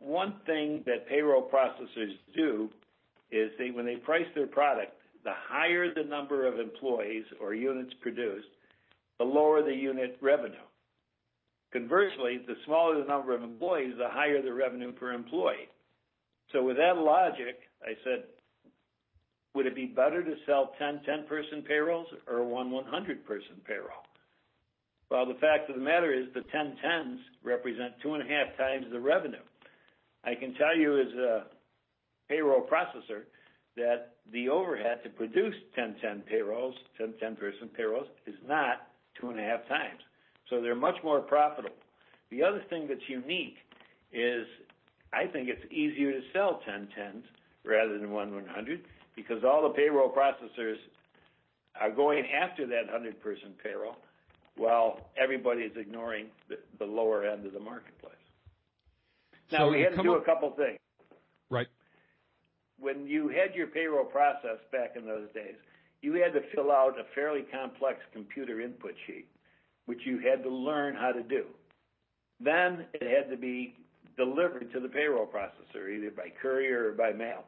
one thing that payroll processors do is when they price their product, the higher the number of employees or units produced, the lower the unit revenue. Conversely, the smaller the number of employees, the higher the revenue per employee. So with that logic, I said, would it be better to sell 10 10-person payrolls or one 100-person payroll? Well, the fact of the matter is the 10 10s represent 2.5 times the revenue. I can tell you as a payroll processor that the overhead to produce 10 10-person payrolls is not 2.5 times. So they're much more profitable. The other thing that's unique is I think it's easier to sell 10 10s rather than one 100 because all the payroll processors are going after that 100-person payroll while everybody is ignoring the lower end of the marketplace. Now, we had to do a couple things. Right. When you had your payroll process back in those days, you had to fill out a fairly complex computer input sheet, which you had to learn how to do. Then it had to be delivered to the payroll processor, either by courier or by mail.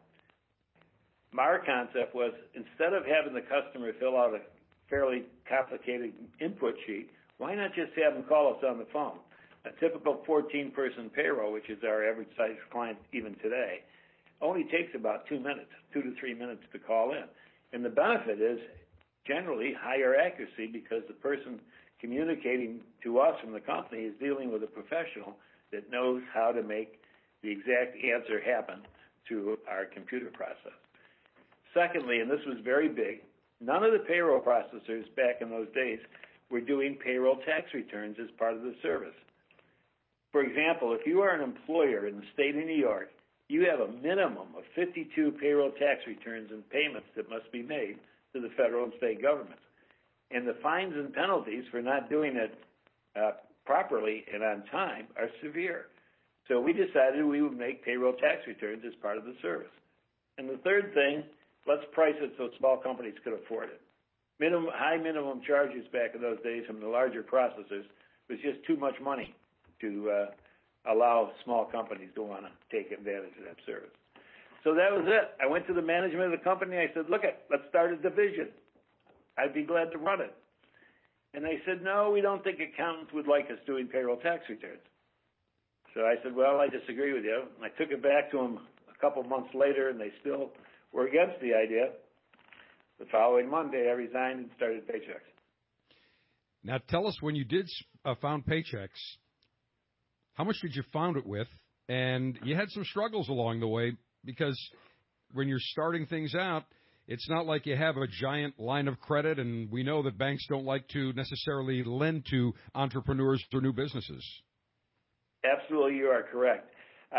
Our concept was, instead of having the customer fill out a fairly complicated input sheet, why not just have them call us on the phone? A typical 14-person payroll, which is our average size client even today, only takes about 2 minutes, 2 to 3 minutes to call in. And the benefit is generally higher accuracy because the person communicating to us from the company is dealing with a professional that knows how to make the exact answer happen through our computer process. Secondly, and this was very big, none of the payroll processors back in those days were doing payroll tax returns as part of the service. For example, if you are an employer in the state of New York, you have a minimum of 52 payroll tax returns and payments that must be made to the federal and state governments. And the fines and penalties for not doing it properly and on time are severe. So we decided we would make payroll tax returns as part of the service. And the third thing, let's price it so small companies could afford it. High minimum charges back in those days from the larger processors was just too much money to allow small companies to want to take advantage of that service. So that was it. I went to the management of the company. I said, let's start a division. I'd be glad to run it. And they said, no, we don't think accountants would like us doing payroll tax returns. So I said, well, I disagree with you. And I took it back to them a couple months later, and they still were against the idea. The following Monday, I resigned and started Paychex. Now, tell us, when you did found Paychex, how much did you found it with? And you had some struggles along the way because when you're starting things out, it's not like you have a giant line of credit, and we know that banks don't like to necessarily lend to entrepreneurs or new businesses. Absolutely, you are correct.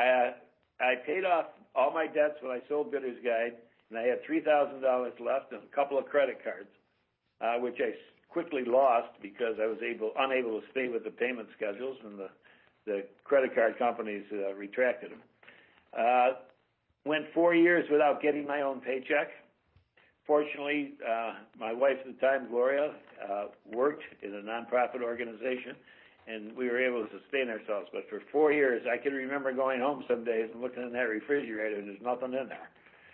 I paid off all my debts when I sold Bidder's Guide, and I had $3,000 left and a couple of credit cards, which I quickly lost because I was unable to stay with the payment schedules, and the credit card companies retracted them. Went 4 years without getting my own paycheck. Fortunately, my wife at the time, Gloria, worked in a nonprofit organization, and we were able to sustain ourselves. But for 4 years, I can remember going home some days and looking in that refrigerator, and there's nothing in there.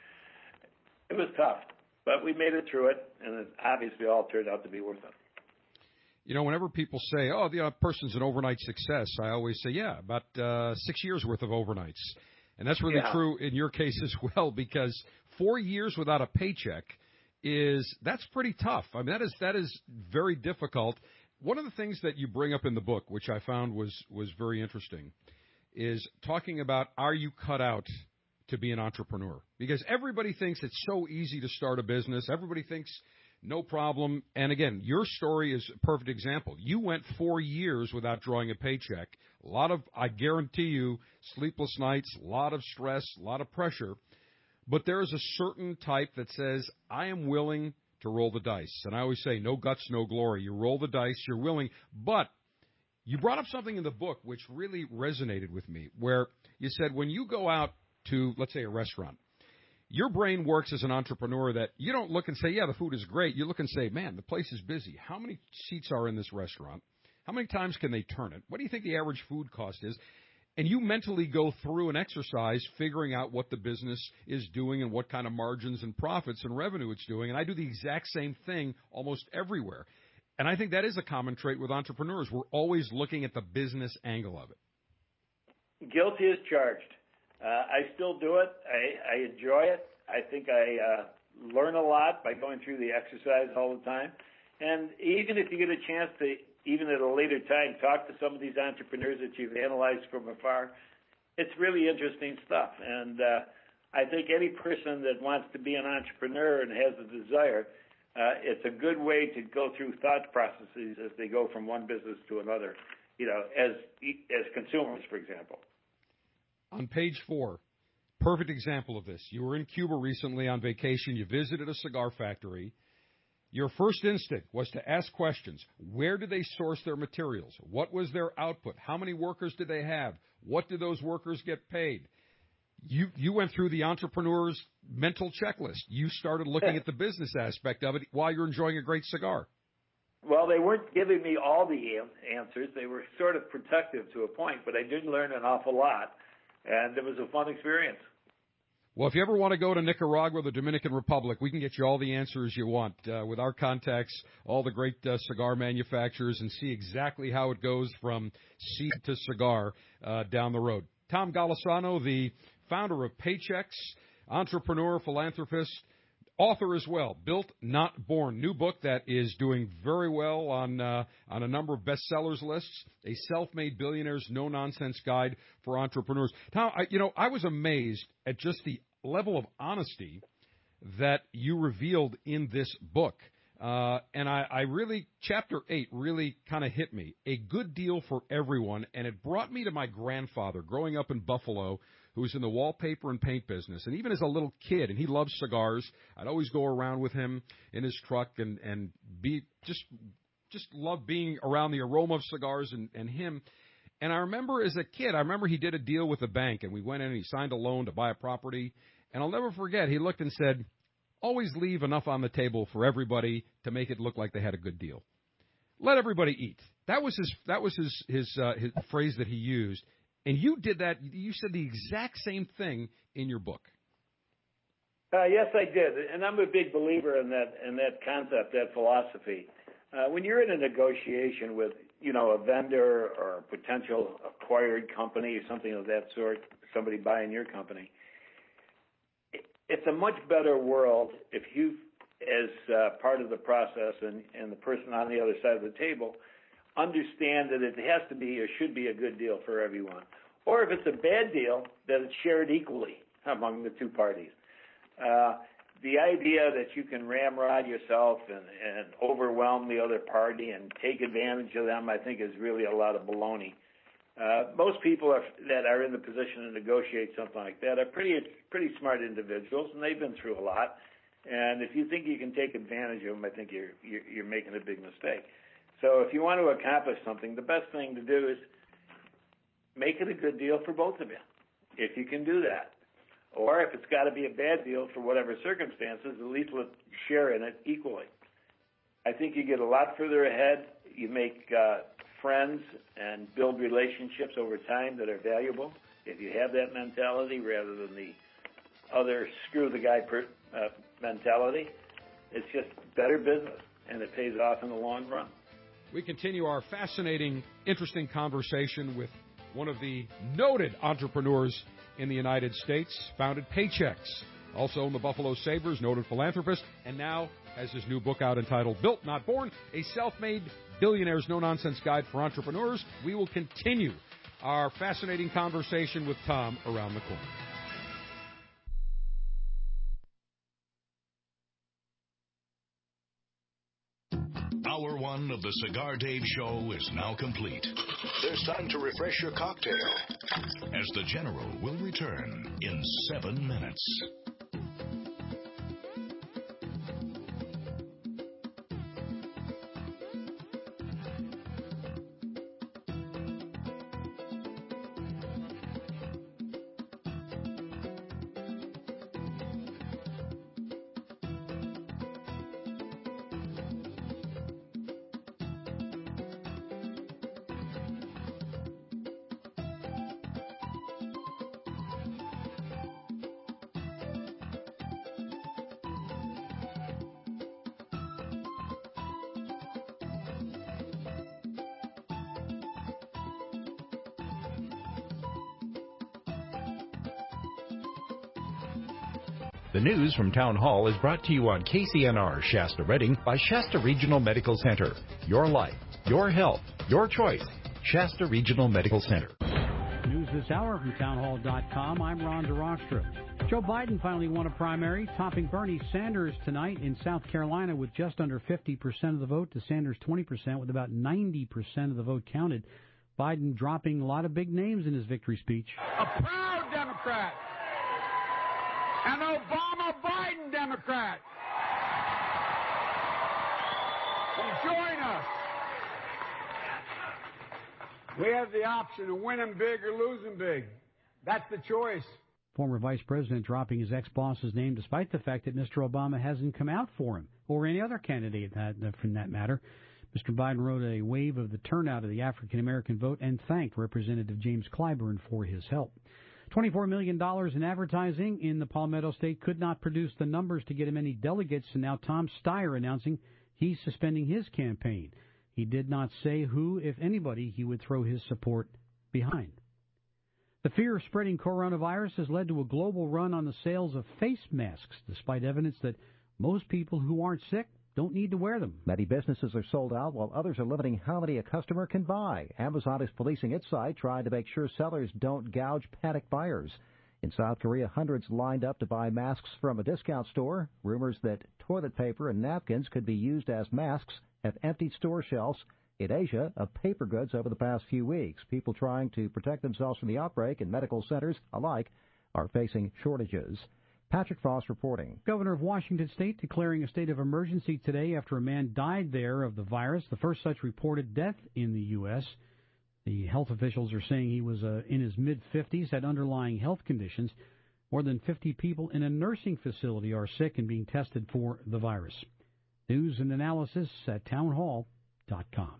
It was tough, but we made it through it, and it obviously all turned out to be worth it. You know, whenever people say, oh, the person's an overnight success, I always say, yeah, about 6 years worth of overnights. And that's really true in your case as well, because 4 years without a paycheck that's pretty tough. I mean, that is very difficult. One of the things that you bring up in the book, which I found was very interesting, is talking about, are you cut out to be an entrepreneur? Because everybody thinks it's so easy to start a business. Everybody thinks no problem. And again, your story is a perfect example. You went 4 years without drawing a paycheck. A lot of, I guarantee you, sleepless nights, a lot of stress, a lot of pressure. But there is a certain type that says, I am willing to roll the dice. And I always say, no guts, no glory. You roll the dice, you're willing. But you brought up something in the book which really resonated with me, where you said when you go out to, let's say, a restaurant, your brain works as an entrepreneur that you don't look and say, yeah, the food is great. You look and say, man, the place is busy. How many seats are in this restaurant? How many times can they turn it? What do you think the average food cost is? and you mentally go through an exercise figuring out what the business is doing and what kind of margins and profits and revenue it's doing. And I do the exact same thing almost everywhere. And I think that is a common trait with entrepreneurs. We're always looking at the business angle of it. Guilty as charged. I still do it. I enjoy it. I think I learn a lot by going through the exercise all the time. And even if you get a chance to, even at a later time, talk to some of these entrepreneurs that you've analyzed from afar, it's really interesting stuff. And I think any person that wants to be an entrepreneur and has a desire, it's a good way to go through thought processes as they go from one business to another, as consumers, for example. On page 4, perfect example of this. You were in Cuba recently on vacation. You visited a cigar factory. Your first instinct was to ask questions. Where did they source their materials? What was their output? How many workers did they have? What did those workers get paid? You went through the entrepreneur's mental checklist. You started looking at the business aspect of it while you're enjoying a great cigar. Well, they weren't giving me all the answers. They were sort of protective to a point, but I did learn an awful lot, and it was a fun experience. Well, if you ever want to go to Nicaragua or the Dominican Republic, we can get you all the answers you want with our contacts, all the great cigar manufacturers, and see exactly how it goes from seed to cigar down the road. Tom Golisano, the founder of Paychex, entrepreneur, philanthropist, author as well, Built Not Born, new book that is doing very well on a number of bestsellers lists, a self-made billionaire's no-nonsense guide for entrepreneurs. Tom, I was amazed at just the level of honesty that you revealed in this book. And I really, chapter 8 really kind of hit me. A good deal for everyone, and it brought me to my grandfather growing up in Buffalo, who was in the wallpaper and paint business. And even as a little kid, and he loved cigars, I'd always go around with him in his truck and be just love being around the aroma of cigars and him. And I remember as a kid, he did a deal with a bank, and we went in and he signed a loan to buy a property. And I'll never forget, he looked and said, always leave enough on the table for everybody to make it look like they had a good deal. Let everybody eat. That was his phrase that he used. And you did that. You said the exact same thing in your book. Yes, I did, and I'm a big believer in that concept, that philosophy. When you're in a negotiation with, a vendor or a potential acquired company or something of that sort, somebody buying your company, it's a much better world if you, as part of the process and the person on the other side of the table, understand that it has to be or should be a good deal for everyone. Or if it's a bad deal, that it's shared equally among the two parties. The idea that you can ramrod yourself and overwhelm the other party and take advantage of them, I think, is really a lot of baloney. Most people that are in the position to negotiate something like that are pretty smart individuals, and they've been through a lot. And if you think you can take advantage of them, I think you're making a big mistake. So if you want to accomplish something, the best thing to do is make it a good deal for both of you, if you can do that. Or if it's got to be a bad deal for whatever circumstances, at least let's share in it equally. I think you get a lot further ahead. You make friends and build relationships over time that are valuable if you have that mentality rather than the other screw-the-guy mentality. It's just better business, and it pays off in the long run. We continue our fascinating, interesting conversation with one of the noted entrepreneurs in the United States, founded Paychex, also owned the Buffalo Sabres, noted philanthropist, and now has his new book out entitled Built Not Born, a self-made billionaire's no-nonsense guide for entrepreneurs. We will continue our fascinating conversation with Tom around the corner. Hour one of the Cigar Dave Show is now complete. There's time to refresh your cocktail as the General will return in 7 minutes. The news from Town Hall is brought to you on KCNR Shasta Redding by Shasta Regional Medical Center. Your life, your health, your choice. Shasta Regional Medical Center. News this hour from townhall.com. I'm Ron DeRostra. Joe Biden finally won a primary, topping Bernie Sanders tonight in South Carolina with just under 50% of the vote to Sanders' 20% with about 90% of the vote counted. Biden dropping a lot of big names in his victory speech. A proud Democrat. An Obama-Biden Democrat. Join us. We have the option of winning big or losing big. That's the choice. Former Vice President dropping his ex-boss's name despite the fact that Mr. Obama hasn't come out for him, or any other candidate from that matter. Mr. Biden wrote a wave of the turnout of the African-American vote and thanked Representative James Clyburn for his help. $24 million in advertising in the Palmetto State could not produce the numbers to get him any delegates, and now Tom Steyer announcing he's suspending his campaign. He did not say who, if anybody, he would throw his support behind. The fear of spreading coronavirus has led to a global run on the sales of face masks, despite evidence that most people who aren't sick don't need to wear them. Many businesses are sold out, while others are limiting how many a customer can buy. Amazon is policing its site, trying to make sure sellers don't gouge panic buyers. In South Korea, hundreds lined up to buy masks from a discount store. Rumors that toilet paper and napkins could be used as masks have emptied store shelves in Asia of paper goods over the past few weeks. People trying to protect themselves from the outbreak and medical centers alike are facing shortages. Patrick Foss reporting. Governor of Washington State declaring a state of emergency today after a man died there of the virus, the first such reported death in the U.S. The health officials are saying he was in his mid-50s, had underlying health conditions. More than 50 people in a nursing facility are sick and being tested for the virus. News and analysis at townhall.com.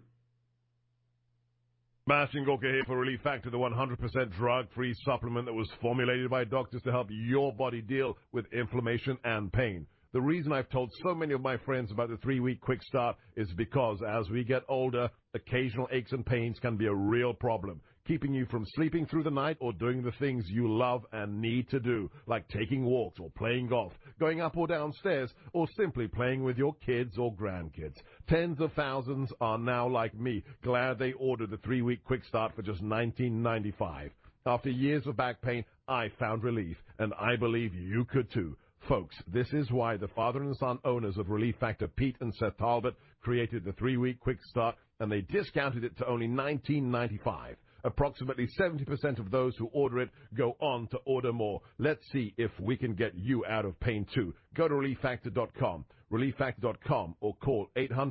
Sebastian Gorka here for Relief Factor, the 100% drug-free supplement that was formulated by doctors to help your body deal with inflammation and pain. The reason I've told so many of my friends about the 3-week quick start is because as we get older, occasional aches and pains can be a real problem, keeping you from sleeping through the night or doing the things you love and need to do, like taking walks or playing golf, going up or down stairs, or simply playing with your kids or grandkids. Tens of thousands are now like me, glad they ordered the 3-week quick start for just $19.95. After years of back pain, I found relief, and I believe you could too. Folks, this is why the father and son owners of Relief Factor, Pete and Seth Talbot, created the 3-week quick start, and they discounted it to only $19.95. Approximately 70% of those who order it go on to order more. Let's see if we can get you out of pain too. Go to ReliefFactor.com, ReliefFactor.com, or call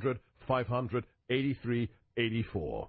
800-500-8384.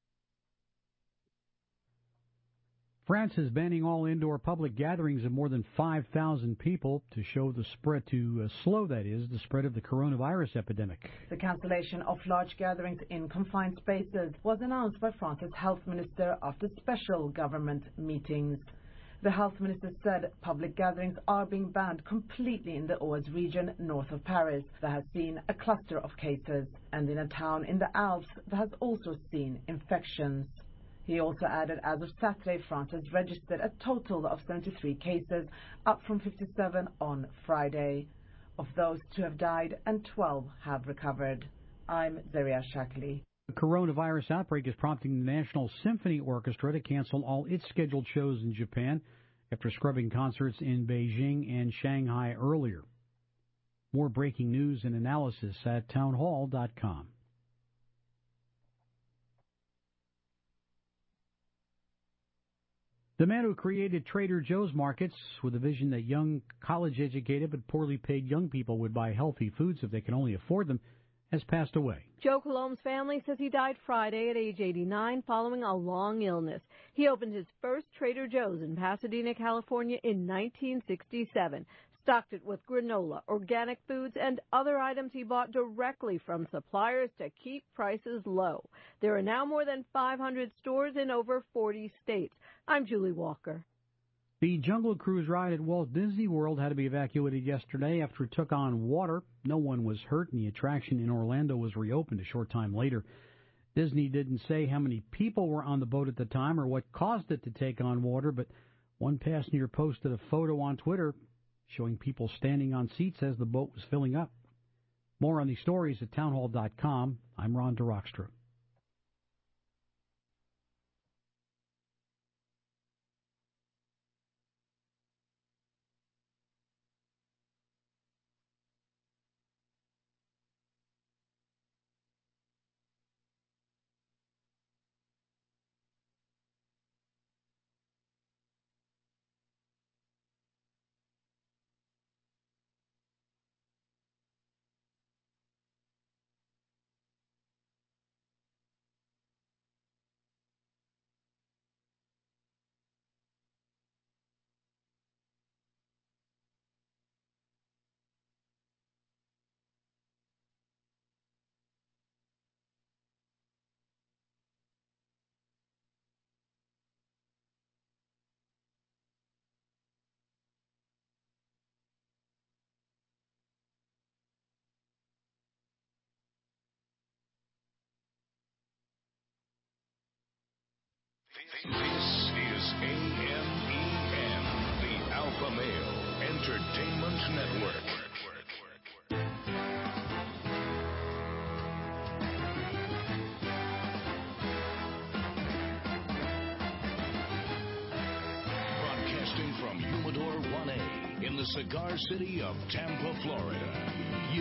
France is banning all indoor public gatherings of more than 5,000 people to slow the spread of the coronavirus epidemic. The cancellation of large gatherings in confined spaces was announced by France's health minister after special government meetings. The health minister said public gatherings are being banned completely in the Oise region north of Paris that has seen a cluster of cases, and in a town in the Alps that has also seen infections. He also added as of Saturday, France has registered a total of 73 cases, up from 57 on Friday. Of those, 2 have died and 12 have recovered. I'm Zaria Shakli. The coronavirus outbreak is prompting the National Symphony Orchestra to cancel all its scheduled shows in Japan after scrubbing concerts in Beijing and Shanghai earlier. More breaking news and analysis at townhall.com. The man who created Trader Joe's markets with a vision that young, college-educated but poorly paid young people would buy healthy foods if they can only afford them has passed away. Joe Colom's family says he died Friday at age 89 following a long illness. He opened his first Trader Joe's in Pasadena, California in 1967. Stocked it with granola, organic foods, and other items he bought directly from suppliers to keep prices low. There are now more than 500 stores in over 40 states. I'm Julie Walker. The Jungle Cruise ride at Walt Disney World had to be evacuated yesterday after it took on water. No one was hurt, and the attraction in Orlando was reopened a short time later. Disney didn't say how many people were on the boat at the time or what caused it to take on water, but one passenger posted a photo on Twitter showing people standing on seats as the boat was filling up. More on these stories at townhall.com. I'm Ron DeRockstra. This is AMEN, the Alpha Male Entertainment Network. Broadcasting from Humidor 1A in the cigar city of Tampa, Florida,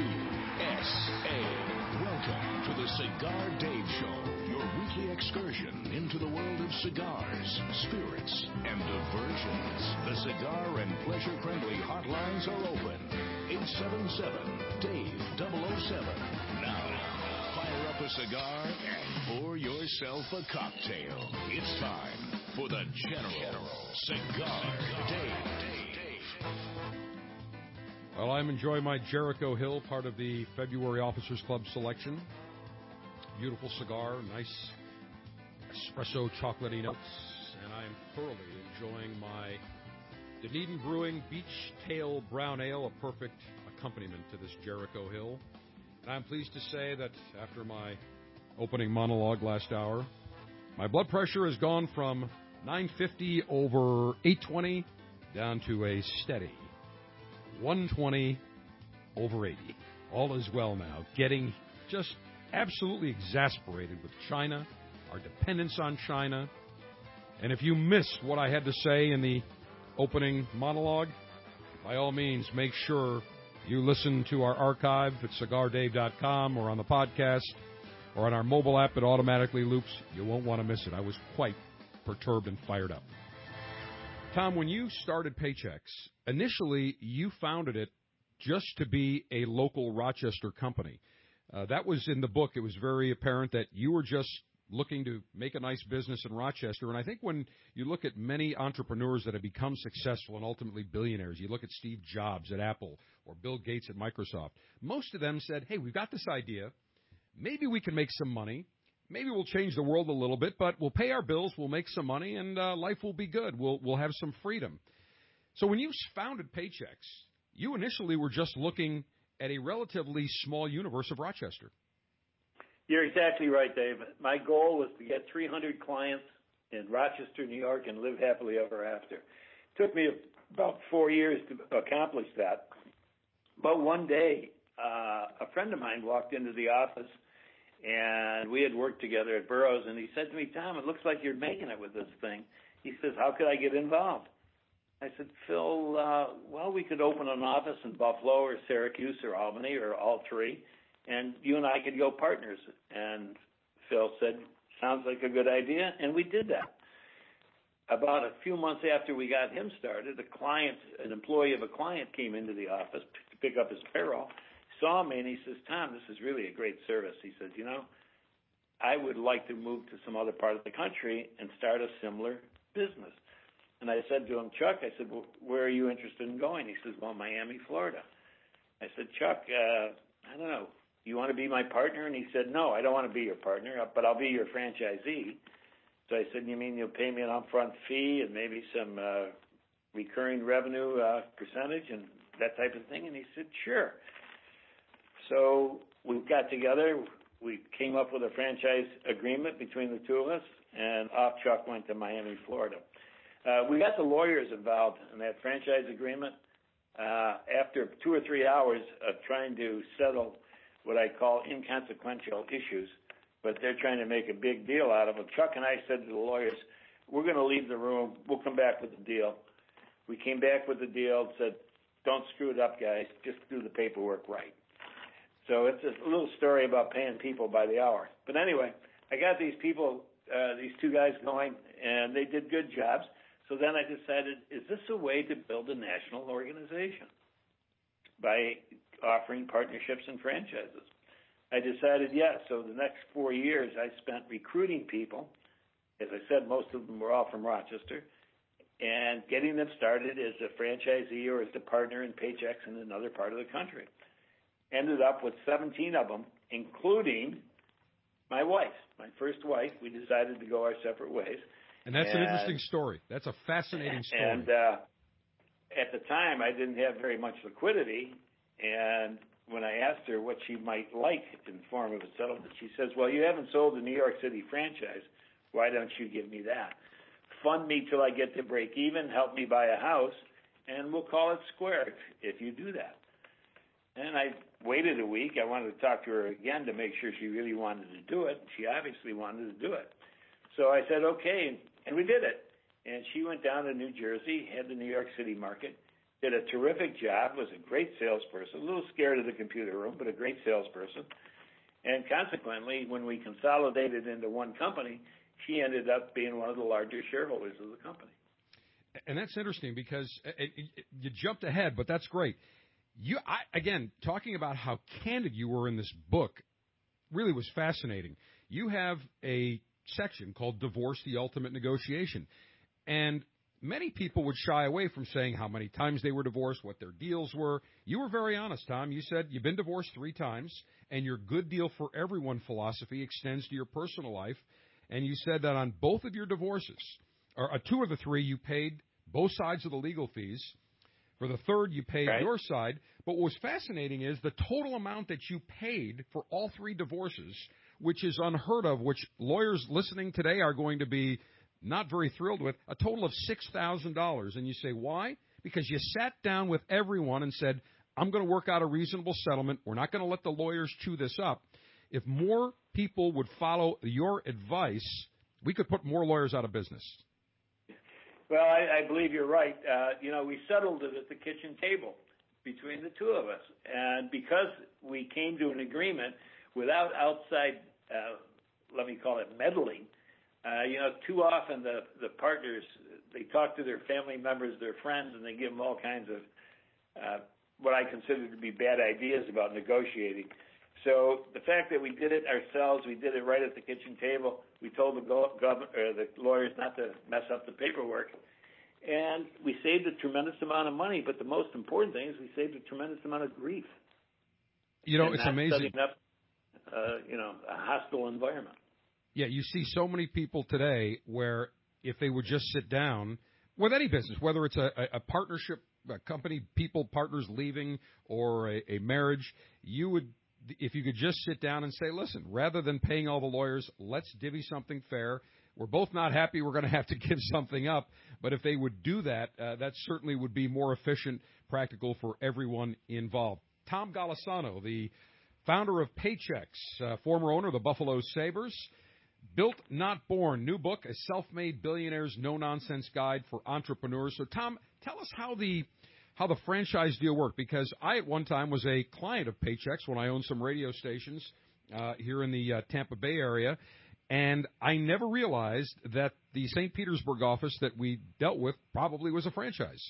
USA. Welcome to the Cigar Dave Show, your weekly excursion into the world of cigars, spirits, and diversions. The cigar and pleasure-friendly hotlines are open. 877-DAVE-007. Now, fire up a cigar and pour yourself a cocktail. It's time for the General Cigar Dave. Well, I'm enjoying my Jericho Hill, part of the February Officers Club selection. Beautiful cigar, nice espresso chocolatey notes, and I am thoroughly enjoying my Dunedin Brewing Beach Tail Brown Ale, a perfect accompaniment to this Jericho Hill. And I'm pleased to say that after my opening monologue last hour, my blood pressure has gone from 950 over 820 down to a steady 120 over 80. All is well now. Getting just absolutely exasperated with China, our dependence on China. And if you missed what I had to say in the opening monologue, by all means, make sure you listen to our archive at CigarDave.com or on the podcast or on our mobile app. It automatically loops. You won't want to miss it. I was quite perturbed and fired up. Tom, when you started Paychex, initially you founded it just to be a local Rochester company. That was in the book. It was very apparent that you were just looking to make a nice business in Rochester. And I think when you look at many entrepreneurs that have become successful and ultimately billionaires, you look at Steve Jobs at Apple or Bill Gates at Microsoft, most of them said, hey, we've got this idea. Maybe we can make some money. Maybe we'll change the world a little bit, but we'll pay our bills, we'll make some money, and life will be good. We'll have some freedom. So when you founded Paychex, you initially were just looking at a relatively small universe of Rochester. You're exactly right, Dave. My goal was to get 300 clients in Rochester, New York, and live happily ever after. It took me about 4 years to accomplish that. But one day, a friend of mine walked into the office, and we had worked together at Burroughs, and he said to me, Tom, it looks like you're making it with this thing. He says, how could I get involved? I said, Phil, well, we could open an office in Buffalo or Syracuse or Albany or all three, and you and I could go partners. And Phil said, sounds like a good idea, and we did that. About a few months after we got him started, an employee of a client came into the office to pick up his payroll, saw me, and he says, Tom, this is really a great service. He says, you know, I would like to move to some other part of the country and start a similar business. And I said to him, Chuck, I said, well, where are you interested in going? He says, well, Miami, Florida. I said, Chuck, I don't know, you want to be my partner? And he said, no, I don't want to be your partner, but I'll be your franchisee. So I said, you mean you'll pay me an upfront fee and maybe some recurring revenue percentage and that type of thing? And he said, sure. So we got together. We came up with a franchise agreement between the two of us, and off Chuck went to Miami, Florida. We got the lawyers involved in that franchise agreement. after 2 or 3 hours of trying to settle what I call inconsequential issues, but they're trying to make a big deal out of them. Chuck and I said to the lawyers, we're going to leave the room. We'll come back with the deal. We came back with the deal, said, don't screw it up, guys. Just do the paperwork right. So it's a little story about paying people by the hour. But anyway, I got these people, these two guys going, and they did good jobs. So then I decided, is this a way to build a national organization by offering partnerships and franchises? I decided yes. So the next 4 years I spent recruiting people. As I said, most of them were all from Rochester, and getting them started as a franchisee or as a partner in Paychex in another part of the country. Ended up with 17 of them, including my wife, my first wife. We decided to go our separate ways. And that's an interesting story. That's a fascinating story. And at the time, I didn't have very much liquidity, and when I asked her what she might like in the form of a settlement, she says, well, you haven't sold a New York City franchise. Why don't you give me that? Fund me till I get to break even, help me buy a house, and we'll call it square if you do that. And I waited a week. I wanted to talk to her again to make sure she really wanted to do it. She obviously wanted to do it. So I said, okay, and we did it. And she went down to New Jersey, had the New York City market, did a terrific job, was a great salesperson, a little scared of the computer room, but a great salesperson. And consequently, when we consolidated into one company, she ended up being one of the larger shareholders of the company. And that's interesting because you jumped ahead, but that's great. Again, talking about how candid you were in this book really was fascinating. You have a section called Divorce, the Ultimate Negotiation. And many people would shy away from saying how many times they were divorced, what their deals were. You were very honest, Tom. You said you've been divorced 3 times, and your good deal for everyone philosophy extends to your personal life. And you said that on both of your divorces, or 2 of the 3, you paid both sides of the legal fees. For the 3rd, you paid your side. But what was fascinating is the total amount that you paid for all 3 divorces, which is unheard of, which lawyers listening today are going to be not very thrilled with, a total of $6,000. And you say, why? Because you sat down with everyone and said, I'm going to work out a reasonable settlement. We're not going to let the lawyers chew this up. If more people would follow your advice, we could put more lawyers out of business. Well, I believe you're right. We settled it at the kitchen table between the 2 of us. And because we came to an agreement without outside, let me call it meddling, too often the partners, they talk to their family members, their friends, and they give them all kinds of what I consider to be bad ideas about negotiating. So the fact that we did it ourselves, we did it right at the kitchen table. We told the lawyers not to mess up the paperwork, and we saved a tremendous amount of money. But the most important thing is we saved a tremendous amount of grief. It's amazing. Setting up, a hostile environment. Yeah, you see so many people today where if they would just sit down with any business, whether it's a partnership, a company, people, partners leaving, or a marriage, if you could just sit down and say, listen, rather than paying all the lawyers, let's divvy something fair. We're both not happy. We're going to have to give something up. But if they would do that, that certainly would be more efficient, practical for everyone involved. Tom Golisano, the founder of Paychex, former owner of the Buffalo Sabres, Built Not Born, new book, A Self-Made Billionaire's No-Nonsense Guide for Entrepreneurs. So, Tom, tell us how the franchise deal worked, because I at one time was a client of Paychex when I owned some radio stations here in the Tampa Bay area, and I never realized that the St. Petersburg office that we dealt with probably was a franchise.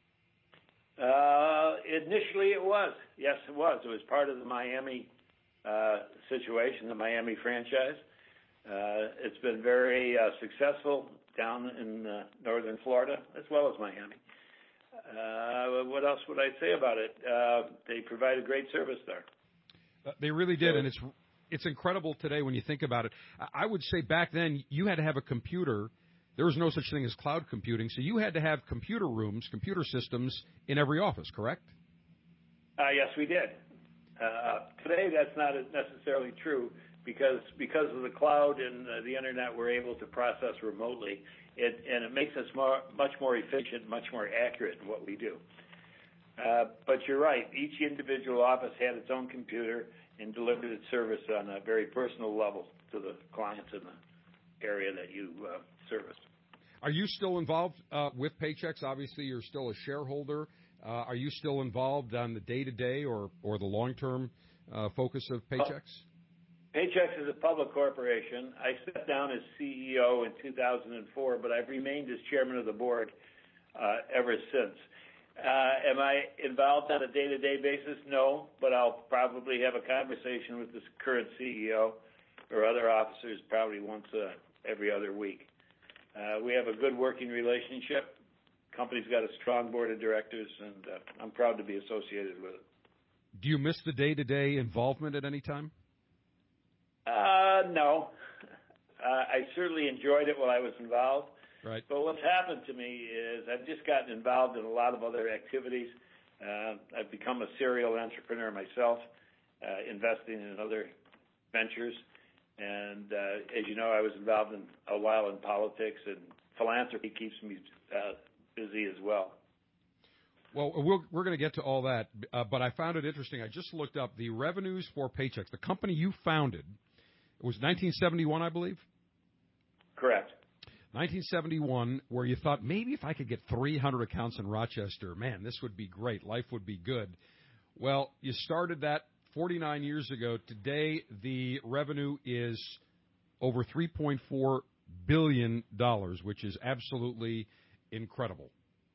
Initially it was. Yes, it was. It was part of the Miami situation, the Miami franchise. It's been very successful down in northern Florida as well as Miami. What else would I say about it? They provide a great service there. They really did, and it's incredible today when you think about it. I would say back then you had to have a computer. There was no such thing as cloud computing, so you had to have computer rooms, computer systems in every office, correct? Yes, we did. Today that's not necessarily true because of the cloud and the Internet, we're able to process remotely. And it makes us much more efficient, much more accurate in what we do. But you're right. Each individual office had its own computer and delivered its service on a very personal level to the clients in the area that you service. Are you still involved with Paychex? Obviously, you're still a shareholder. Are you still involved on the day-to-day or the long-term focus of Paychex? Paychex is a public corporation. I stepped down as CEO in 2004, but I've remained as chairman of the board ever since. Am I involved on a day-to-day basis? No, but I'll probably have a conversation with this current CEO or other officers probably once every other week. We have a good working relationship. Company's got a strong board of directors, and I'm proud to be associated with it. Do you miss the day-to-day involvement at any time? No. I certainly enjoyed it while I was involved. Right. But what's happened to me is I've just gotten involved in a lot of other activities. I've become a serial entrepreneur myself, investing in other ventures. And as you know, I was involved in a while in politics, and philanthropy keeps me busy as well. Well, we're going to get to all that, but I found it interesting. I just looked up the revenues for Paychex. The company you founded, it was 1971, I believe? Correct. 1971, where you thought, maybe if I could get 300 accounts in Rochester, man, this would be great. Life would be good. Well, you started that 49 years ago. Today, the revenue is over $3.4 billion, which is absolutely incredible.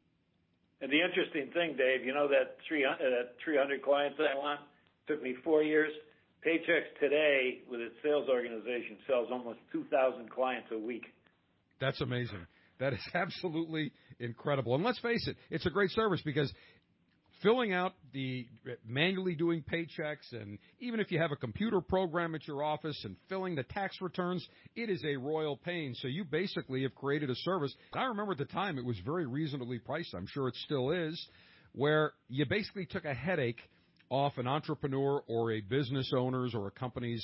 And the interesting thing, Dave, you know that 300 clients that I want? Took me 4 years. Paychex today, with its sales organization, sells almost 2,000 clients a week. That's amazing. That is absolutely incredible. And let's face it, it's a great service because filling out the manually doing paychecks, and even if you have a computer program at your office and filling the tax returns, it is a royal pain. So you basically have created a service. I remember at the time it was very reasonably priced. I'm sure it still is, where you basically took a headache off an entrepreneur or a business owner's or a company's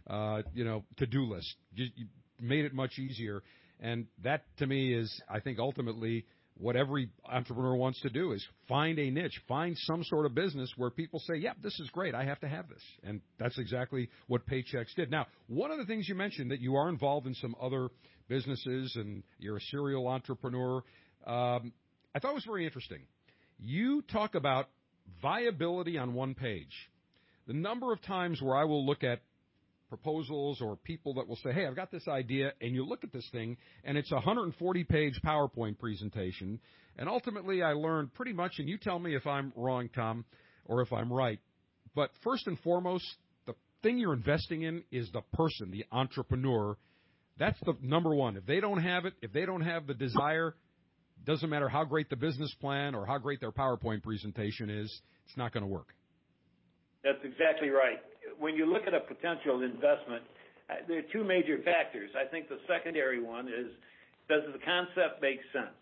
to-do list. You made it much easier. And that, to me, is, I think, ultimately what every entrepreneur wants to do is find a niche, find some sort of business where people say, yeah, this is great, I have to have this. And that's exactly what Paychex did. Now, one of the things you mentioned, that you are involved in some other businesses and you're a serial entrepreneur, I thought was very interesting. You talk about viability on one page. The number of times where I will look at proposals or people that will say, hey, I've got this idea, and you look at this thing, and it's a 140-page PowerPoint presentation, and ultimately I learned pretty much, and you tell me if I'm wrong, Tom, or if I'm right, but first and foremost, the thing you're investing in is the person, the entrepreneur. That's the number one. If they don't have it, if they don't have the desire, doesn't matter how great the business plan or how great their PowerPoint presentation is, it's not going to work. That's exactly right. When you look at a potential investment, there are two major factors. I think the secondary one is, does the concept make sense?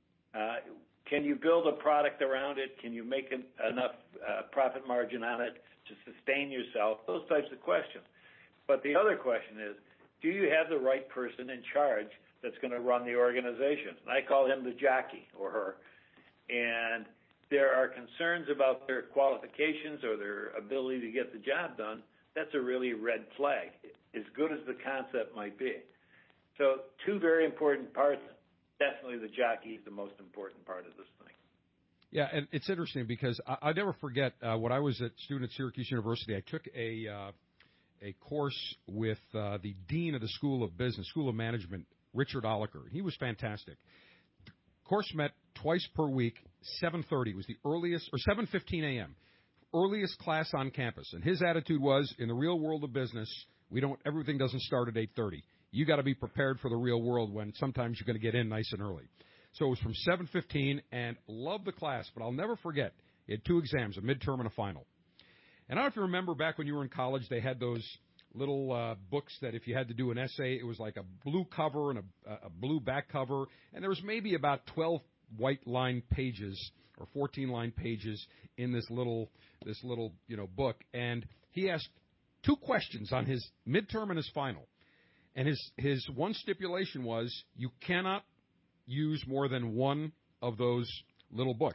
Can you build a product around it? Can you make enough profit margin on it to sustain yourself? Those types of questions. But the other question is, do you have the right person in charge that's going to run the organization? I call him the jockey or her. And there are concerns about their qualifications or their ability to get the job done. That's a really red flag, as good as the concept might be. So two very important parts. Definitely the jockey is the most important part of this thing. Yeah, and it's interesting because I never forget when I was a student at Syracuse University, I took a course with the dean of the School of Business, School of Management, Richard Oliker. He was fantastic. The course met twice per week, 7:30 was the earliest, or 7:15 a.m., earliest class on campus. And his attitude was, in the real world of business, everything doesn't start at 8:30. You got to be prepared for the real world when sometimes you're going to get in nice and early. So it was from 7:15, and loved the class, but I'll never forget, it had two exams, a midterm and a final. And I don't know if you remember back when you were in college, they had those little books that if you had to do an essay, it was like a blue cover and a blue back cover, and there was maybe about 12 white line pages or 14 line pages in this little book. And he asked two questions on his midterm and his final. And his one stipulation was you cannot use more than one of those little books.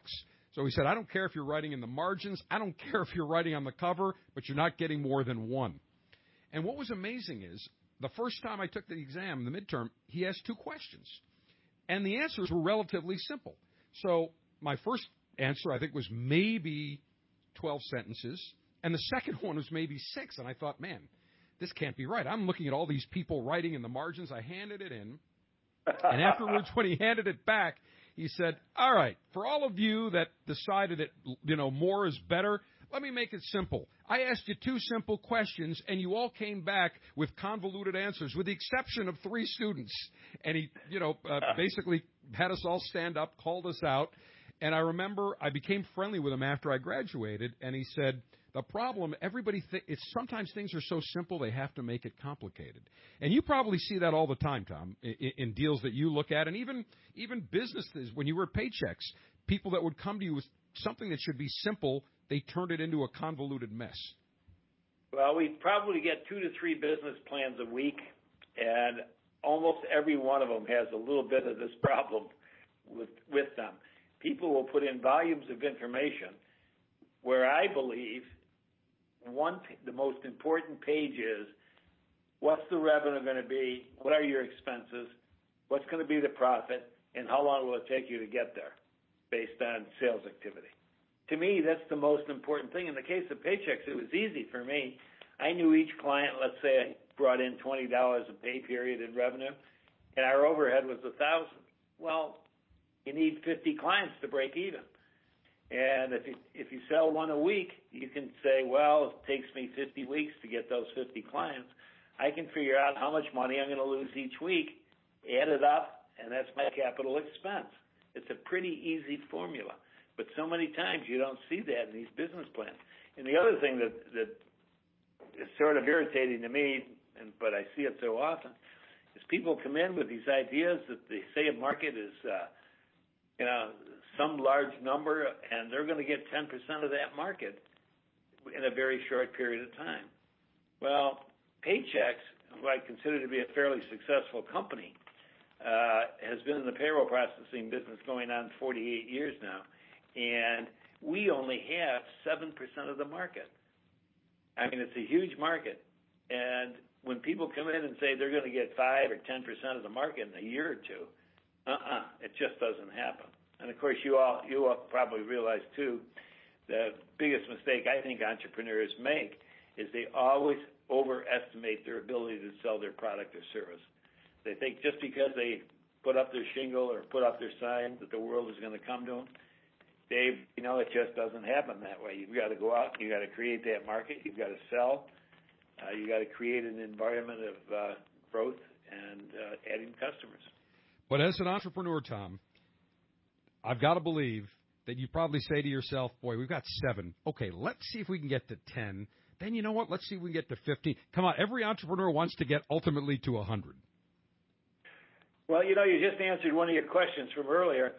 So he said, I don't care if you're writing in the margins. I don't care if you're writing on the cover, but you're not getting more than one. And what was amazing is the first time I took the exam, the midterm, he asked 2 questions. And the answers were relatively simple. So my first answer, I think, was maybe 12 sentences. And the second one was maybe 6. And I thought, man, this can't be right. I'm looking at all these people writing in the margins. I handed it in. And afterwards, when he handed it back, he said, all right, for all of you that decided that, more is better, let me make it simple. I asked you 2 simple questions, and you all came back with convoluted answers, with the exception of 3 students. And he, basically had us all stand up, called us out. And I remember I became friendly with him after I graduated, and he said, the problem, everybody it's sometimes things are so simple they have to make it complicated. And you probably see that all the time, Tom, in deals that you look at, and even businesses, when you were at Paychex, people that would come to you with something that should be simple, they turned it into a convoluted mess. Well, we probably get 2 to 3 business plans a week, and almost every one of them has a little bit of this problem with them. People will put in volumes of information where I believe the most important page is, what's the revenue going to be, what are your expenses, what's going to be the profit, and how long will it take you to get there based on sales activity. To me, that's the most important thing. In the case of Paychex, it was easy for me. I knew each client, let's say I brought in $20 a pay period in revenue, and our overhead was $1,000. Well, you need 50 clients to break even. And if you sell 1 a week, you can say, well, it takes me 50 weeks to get those 50 clients. I can figure out how much money I'm going to lose each week, add it up, and that's my capital expense. It's a pretty easy formula. But so many times you don't see that in these business plans. And the other thing that is sort of irritating to me, but I see it so often, is people come in with these ideas that they say a market is some large number, and they're going to get 10% of that market in a very short period of time. Well, Paychex, who I consider to be a fairly successful company, has been in the payroll processing business going on 48 years now, and we only have 7% of the market. I mean, it's a huge market, and when people come in and say they're going to get 5 or 10% of the market in a year or two, it just doesn't happen. And of course, you all probably realize too, the biggest mistake I think entrepreneurs make is they always overestimate their ability to sell their product or service. They think just because they put up their shingle or put up their sign that the world is going to come to them. Dave, it just doesn't happen that way. You've got to go out, you've got to create that market, you've got to sell, you've got to create an environment of growth and adding customers. But as an entrepreneur, Tom, I've got to believe that you probably say to yourself, boy, we've got 7. Okay, let's see if we can get to 10. Then you know what? Let's see if we can get to 15. Come on, every entrepreneur wants to get ultimately to 100. Well, you just answered one of your questions from earlier.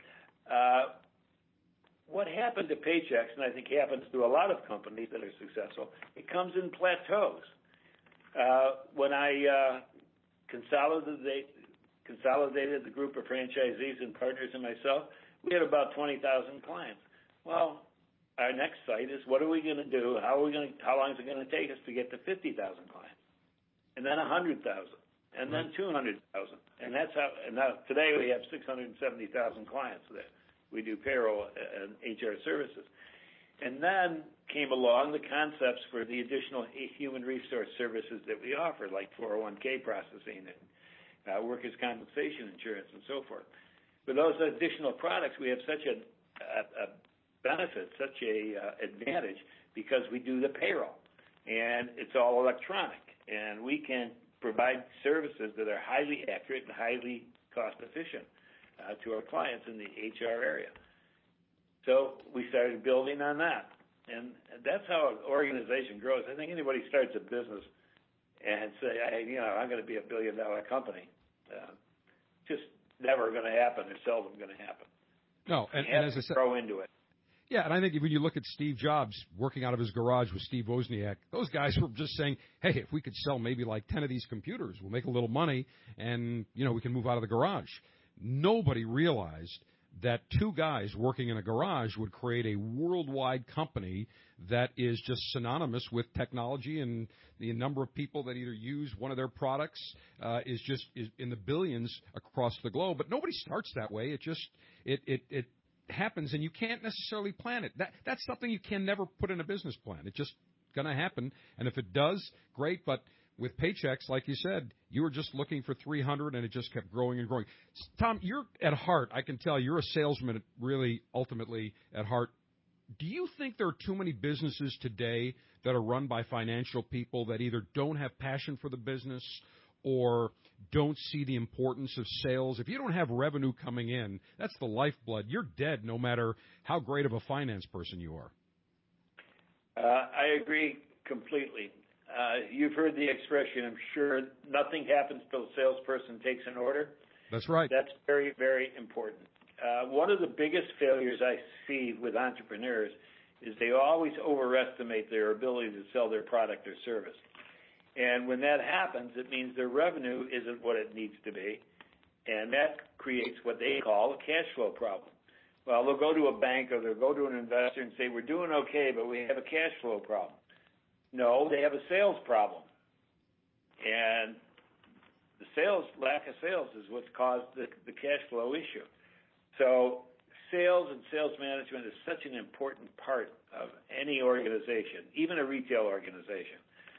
What happened to Paychex, and I think happens to a lot of companies that are successful, it comes in plateaus. When I consolidated the group of franchisees and partners and myself, we had about 20,000 clients. Well, our next site is, what are we going to do? How long is it going to take us to get to 50,000 clients? And then 100,000, and then 200,000. And that's how, and now today we have 670,000 clients there. We do payroll and HR services. And then came along the concepts for the additional human resource services that we offer, like 401k processing and workers' compensation insurance and so forth. With those additional products, we have such a benefit, such a advantage, because we do the payroll, and it's all electronic, and we can provide services that are highly accurate and highly cost efficient to our clients in the HR area. So we started building on that, and that's how an organization grows. I think anybody starts a business and say, I'm going to be $1 billion company, just never going to happen or seldom going to happen. No, and as I said, grow into it. Yeah, and I think when you look at Steve Jobs working out of his garage with Steve Wozniak, those guys were just saying, hey, if we could sell maybe like 10 of these computers, we'll make a little money, and, we can move out of the garage. Nobody realized that two guys working in a garage would create a worldwide company that is just synonymous with technology, and the number of people that either use one of their products is in the billions across the globe. But nobody starts that way. It happens, and you can't necessarily plan it. That's something you can never put in a business plan. It's just going to happen, and if it does, great. But with Paychex, like you said, you were just looking for 300, and it just kept growing and growing. Tom, you're at heart, I can tell, you're a salesman really ultimately at heart. Do you think there are too many businesses today that are run by financial people that either don't have passion for the business or don't see the importance of sales? If you don't have revenue coming in, that's the lifeblood. You're dead no matter how great of a finance person you are. I agree completely. You've heard the expression, I'm sure, nothing happens till the salesperson takes an order. That's right. That's very, very important. One of the biggest failures I see with entrepreneurs is they always overestimate their ability to sell their product or service. And when that happens, it means their revenue isn't what it needs to be, and that creates what they call a cash flow problem. Well, they'll go to a bank or they'll go to an investor and say, we're doing okay, but we have a cash flow problem. No, they have a sales problem. And the lack of sales is what's caused the cash flow issue. So sales and sales management is such an important part of any organization, even a retail organization.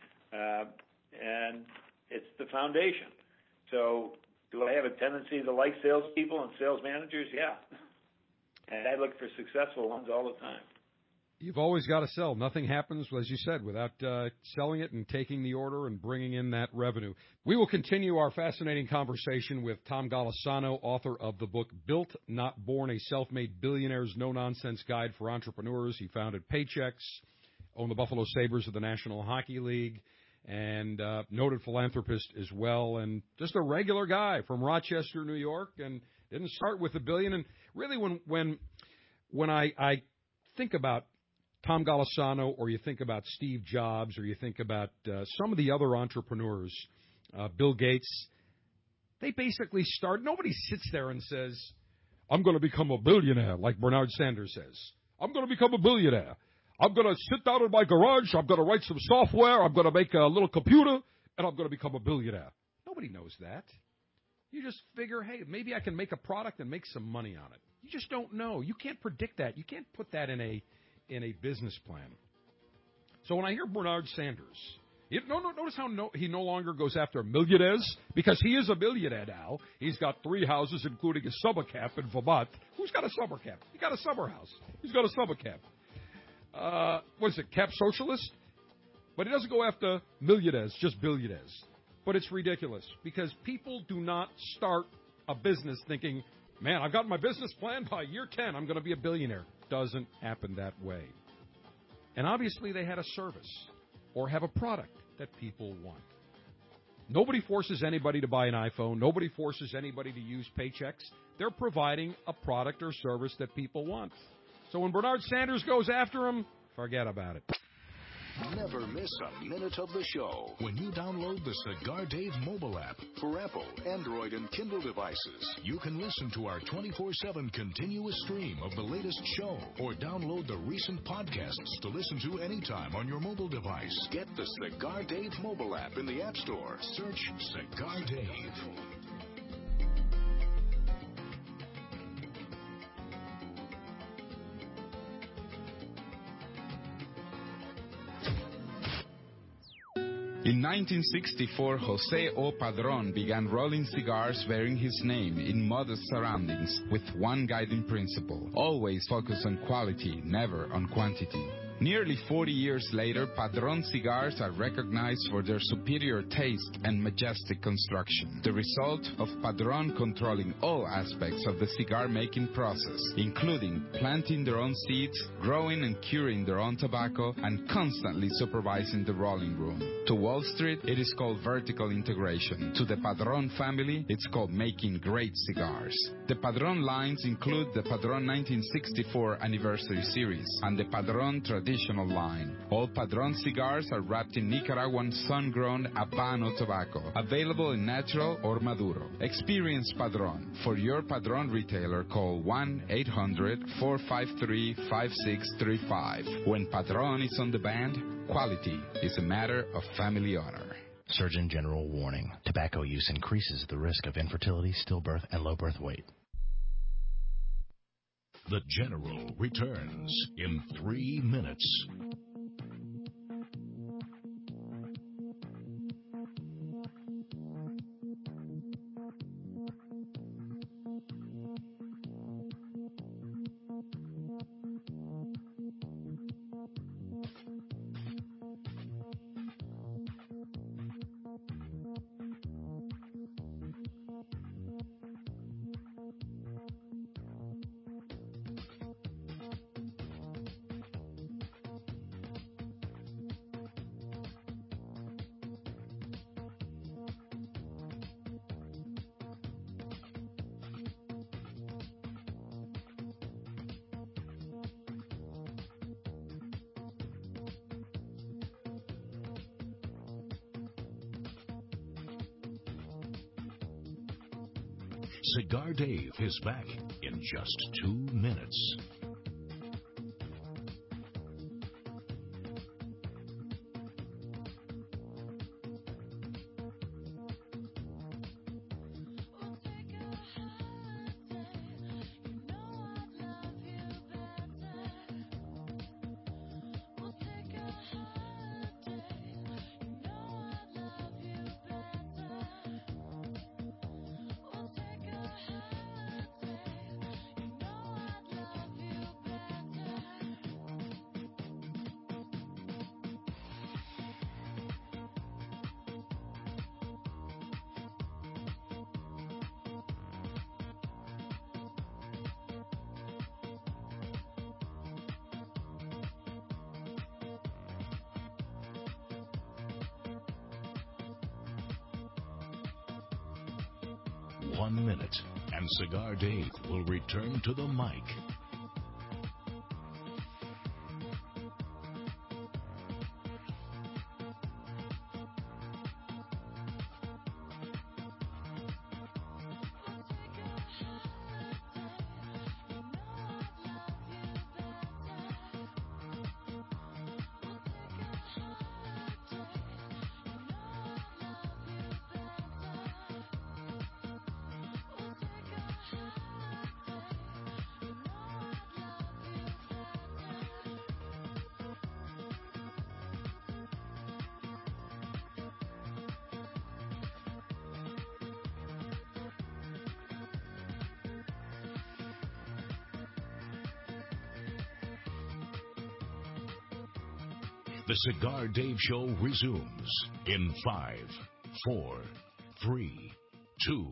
And it's the foundation. So do I have a tendency to like salespeople and sales managers? Yeah. And I look for successful ones all the time. You've always got to sell. Nothing happens, as you said, without selling it and taking the order and bringing in that revenue. We will continue our fascinating conversation with Tom Golisano, author of the book Built, Not Born, a Self-Made Billionaire's No-Nonsense Guide for Entrepreneurs. He founded Paychex, owned the Buffalo Sabres of the National Hockey League, and noted philanthropist as well, and just a regular guy from Rochester, New York, and didn't start with $1 billion. And really, when I think about Tom Golisano, or you think about Steve Jobs, or you think about some of the other entrepreneurs, Bill Gates, they basically start. Nobody sits there and says, I'm going to become a billionaire, like Bernard Sanders says. I'm going to become a billionaire. I'm going to sit down in my garage. I'm going to write some software. I'm going to make a little computer, and I'm going to become a billionaire. Nobody knows that. You just figure, hey, maybe I can make a product and make some money on it. You just don't know. You can't predict that. You can't put that in a business plan. So when I hear Bernard Sanders, notice how he no longer goes after millionaires, because he is a millionaire now. He's got 3 houses, including a summer camp in Vermont. Who's got a summer camp? He got a summer house. He's got a summer camp. What is it, Cap Socialist? But he doesn't go after millionaires, just billionaires. But it's ridiculous, because people do not start a business thinking, man, I've got my business plan. By year 10, I'm going to be a billionaire. Doesn't happen that way. And obviously they had a service or have a product that people want. Nobody forces anybody to buy an iPhone. Nobody forces anybody to use Paychex. They're providing a product or service that people want. So when Bernard Sanders goes after them, forget about it. Never miss a minute of the show when you download the Cigar Dave mobile app for Apple, Android, and Kindle devices. You can listen to our 24/7 continuous stream of the latest show, or download the recent podcasts to listen to anytime on your mobile device. Get the Cigar Dave mobile app in the App Store. Search Cigar Dave. In 1964, Jose O. Padron began rolling cigars bearing his name in modest surroundings with one guiding principle: always focus on quality, never on quantity. Nearly 40 years later, Padron cigars are recognized for their superior taste and majestic construction, the result of Padron controlling all aspects of the cigar-making process, including planting their own seeds, growing and curing their own tobacco, and constantly supervising the rolling room. To Wall Street, it is called vertical integration. To the Padron family, it's called making great cigars. The Padron lines include the Padron 1964 Anniversary Series and the Padron Traditional traditional line. All Padron cigars are wrapped in Nicaraguan sun-grown Habano tobacco, available in natural or Maduro. Experience Padron. For your Padron retailer, call 1-800-453-5635. When Padron is on the band, quality is a matter of family honor. Surgeon General warning. Tobacco use increases the risk of infertility, stillbirth, and low birth weight. The General returns in 3 minutes. Cigar Dave is back in just 2 minutes. .1 minute, and Cigar Dave will return to the mic. The Cigar Dave Show resumes in 5, 4, 3, 2.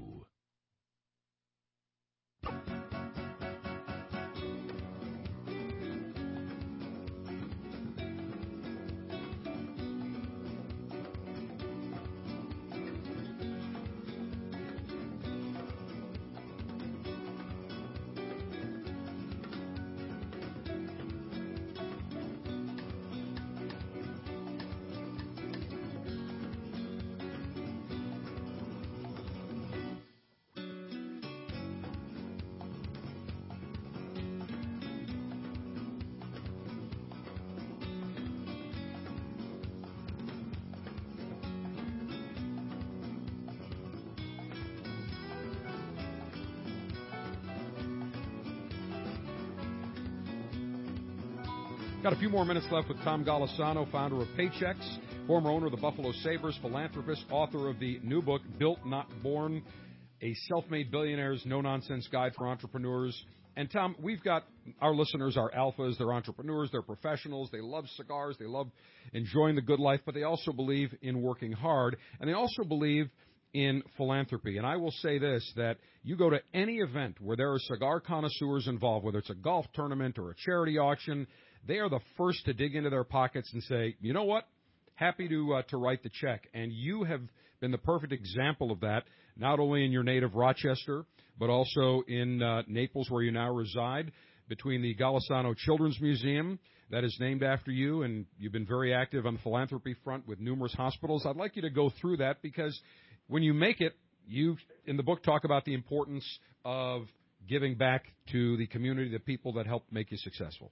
Got a few more minutes left with Tom Golisano, founder of Paychex, former owner of the Buffalo Sabres, philanthropist, author of the new book, Built Not Born, a self-made billionaire's no-nonsense guide for entrepreneurs. And, Tom, we've got our listeners, our alphas, they're entrepreneurs, they're professionals, they love cigars, they love enjoying the good life, but they also believe in working hard, and they also believe in philanthropy. And I will say this, that you go to any event where there are cigar connoisseurs involved, whether it's a golf tournament or a charity auction, they are the first to dig into their pockets and say, you know what, happy to write the check. And you have been the perfect example of that, not only in your native Rochester, but also in Naples, where you now reside, between the Golisano Children's Museum, that is named after you, and you've been very active on the philanthropy front with numerous hospitals. I'd like you to go through that because when you make it, you, in the book, talk about the importance of giving back to the community, the people that help make you successful.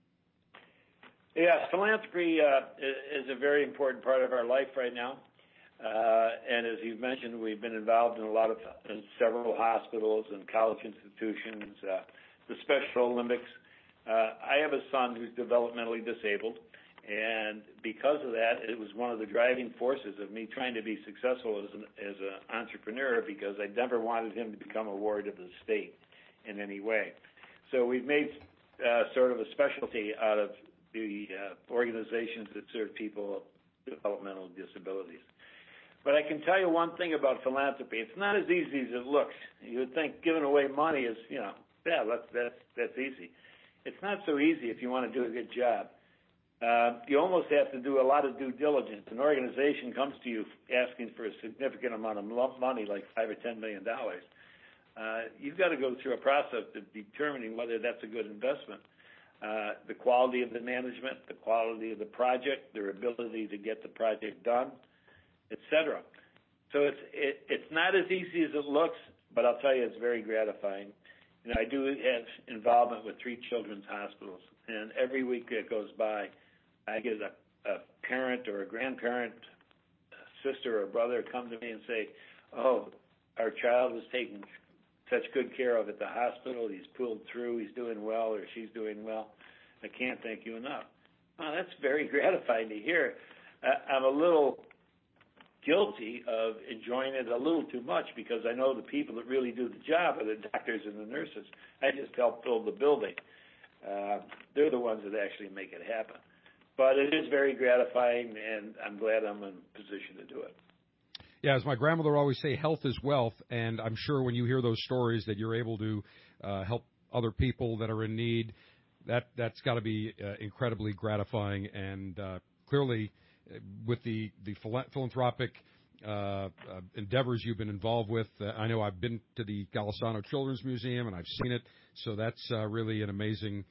Yeah, philanthropy is a very important part of our life right now. And as you've mentioned, we've been involved in several hospitals and college institutions, the Special Olympics. I have a son who's developmentally disabled, and because of that, it was one of the driving forces of me trying to be successful as an entrepreneur, because I never wanted him to become a ward of the state in any way. So we've made sort of a specialty out of the organizations that serve people with developmental disabilities. But I can tell you one thing about philanthropy. It's not as easy as it looks. You would think giving away money is, that's easy. It's not so easy if you want to do a good job. You almost have to do a lot of due diligence. An organization comes to you asking for a significant amount of money, like $5 or $10 million. You've got to go through a process of determining whether that's a good investment. The quality of the management, the quality of the project, their ability to get the project done, etc. So it's not as easy as it looks, but I'll tell you, it's very gratifying. I do have involvement with 3 children's hospitals, and every week that goes by, I get a parent or a grandparent, a sister or brother come to me and say, "Oh, our child was taken such good care of at the hospital. He's pulled through. He's doing well, or she's doing well. I can't thank you enough." Well, that's very gratifying to hear. I'm a little guilty of enjoying it a little too much because I know the people that really do the job are the doctors and the nurses. I just help build the building. They're the ones that actually make it happen. But it is very gratifying, and I'm glad I'm in a position to do it. Yeah, as my grandmother always say, health is wealth, and I'm sure when you hear those stories that you're able to help other people that are in need, that's got to be incredibly gratifying. And clearly, with the philanthropic endeavors you've been involved with, I know I've been to the Golisano Children's Museum and I've seen it, so that's really an amazing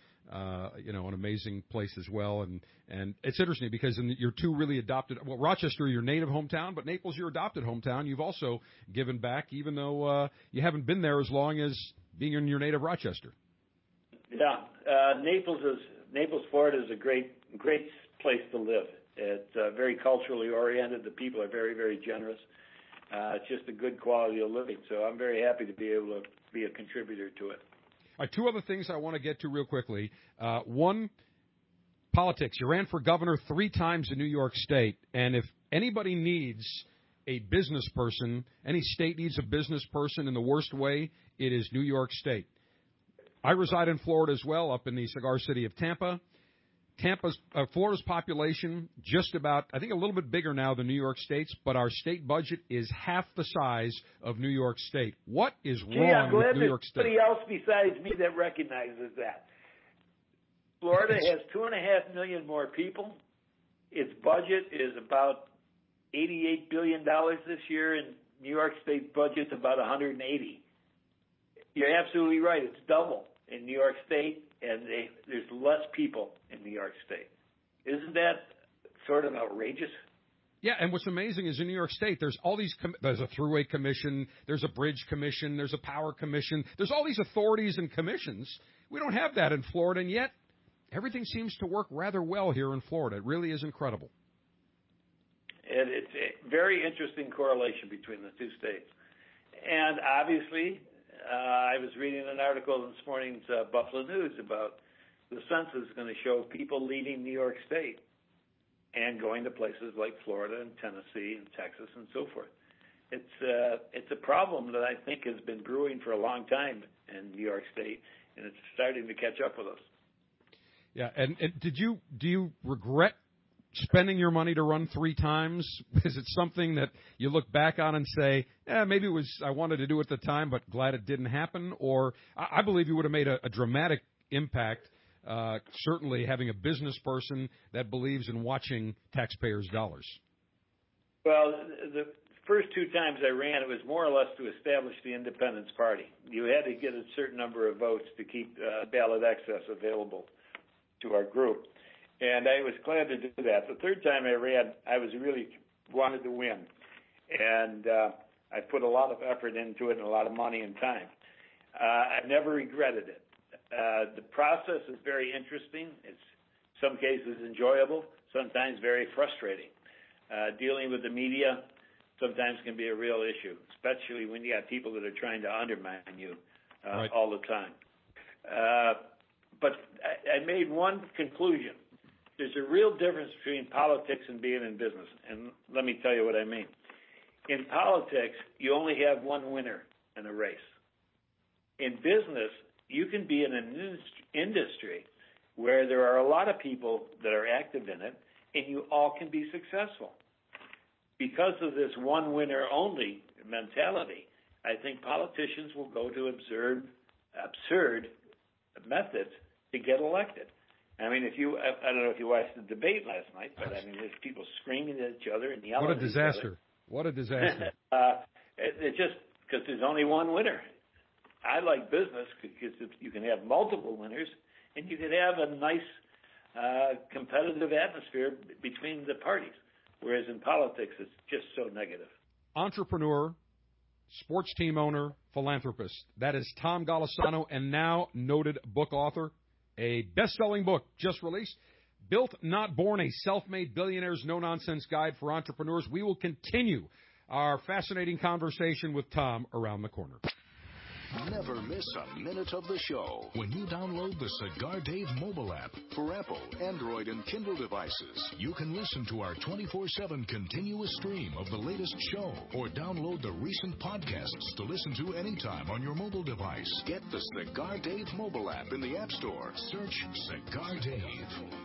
place as well. And it's interesting because you're 2 really adopted. Well, Rochester, your native hometown, but Naples, your adopted hometown. You've also given back, even though you haven't been there as long as being in your native Rochester. Yeah, Naples, Florida is a great place to live. It's very culturally oriented. The people are very, very generous. It's just a good quality of living. So I'm very happy to be able to be a contributor to it. All right, 2 other things I want to get to real quickly. One, politics. You ran for governor 3 times in New York State, and if anybody needs a business person, any state needs a business person in the worst way, it is New York State. I reside in Florida as well, up in the cigar city of Tampa. Florida's population, just about, I think a little bit bigger now than New York State's, but our state budget is half the size of New York State. What is wrong with New York State? Somebody else besides me that recognizes that. Florida has 2.5 million more people. Its budget is about $88 billion this year, and New York State's budget's about $180. You're absolutely right. It's double in New York State, and there's less people in New York State. Isn't that sort of outrageous? Yeah, and what's amazing is in New York State, there's all these, there's a thruway commission, there's a bridge commission, there's a power commission, there's all these authorities and commissions. We don't have that in Florida, and yet everything seems to work rather well here in Florida. It really is incredible. And it's a very interesting correlation between the 2 states. And obviously, I was reading an article in this morning's Buffalo News about the census is going to show people leaving New York State and going to places like Florida and Tennessee and Texas and so forth. It's a problem that I think has been brewing for a long time in New York State, and it's starting to catch up with us. Yeah, and do you regret spending your money to run 3 times? Is it something that you look back on and say, maybe it was I wanted to do it at the time, but glad it didn't happen? Or I believe you would have made a dramatic impact, certainly having a business person that believes in watching taxpayers' dollars. Well, first two times I ran, it was more or less to establish the Independence Party. You had to get a certain number of votes to keep ballot access available to our group. And I was glad to do that. The third time I ran, I was really wanted to win. And I put a lot of effort into it and a lot of money and time. I've never regretted it. The process is very interesting. It's some cases enjoyable, sometimes very frustrating. Dealing with the media sometimes can be a real issue, especially when you got people that are trying to undermine you all the time. But I made one conclusion. There's a real difference between politics and being in business, and let me tell you what I mean. In politics, you only have one winner in a race. In business, you can be in an industry where there are a lot of people that are active in it, and you all can be successful. Because of this one winner only mentality, I think politicians will go to absurd methods to get elected. I mean, I don't know if you watched the debate last night, but I mean, there's people screaming at each other and yelling. What a disaster! What a disaster! It's just because there's only one winner. I like business because you can have multiple winners, and you can have a nice competitive atmosphere between the parties. Whereas in politics, it's just so negative. Entrepreneur, sports team owner, philanthropist. That is Tom Golisano, and now noted book author. A best-selling book just released, Built Not Born, a Self-Made Billionaire's No-Nonsense Guide for Entrepreneurs. We will continue our fascinating conversation with Tom around the corner. Never miss a minute of the show when you download the Cigar Dave mobile app for Apple, Android, and Kindle devices. You can listen to our 24/7 continuous stream of the latest show or download the recent podcasts to listen to anytime on your mobile device. Get the Cigar Dave mobile app in the App Store. Search Cigar Dave.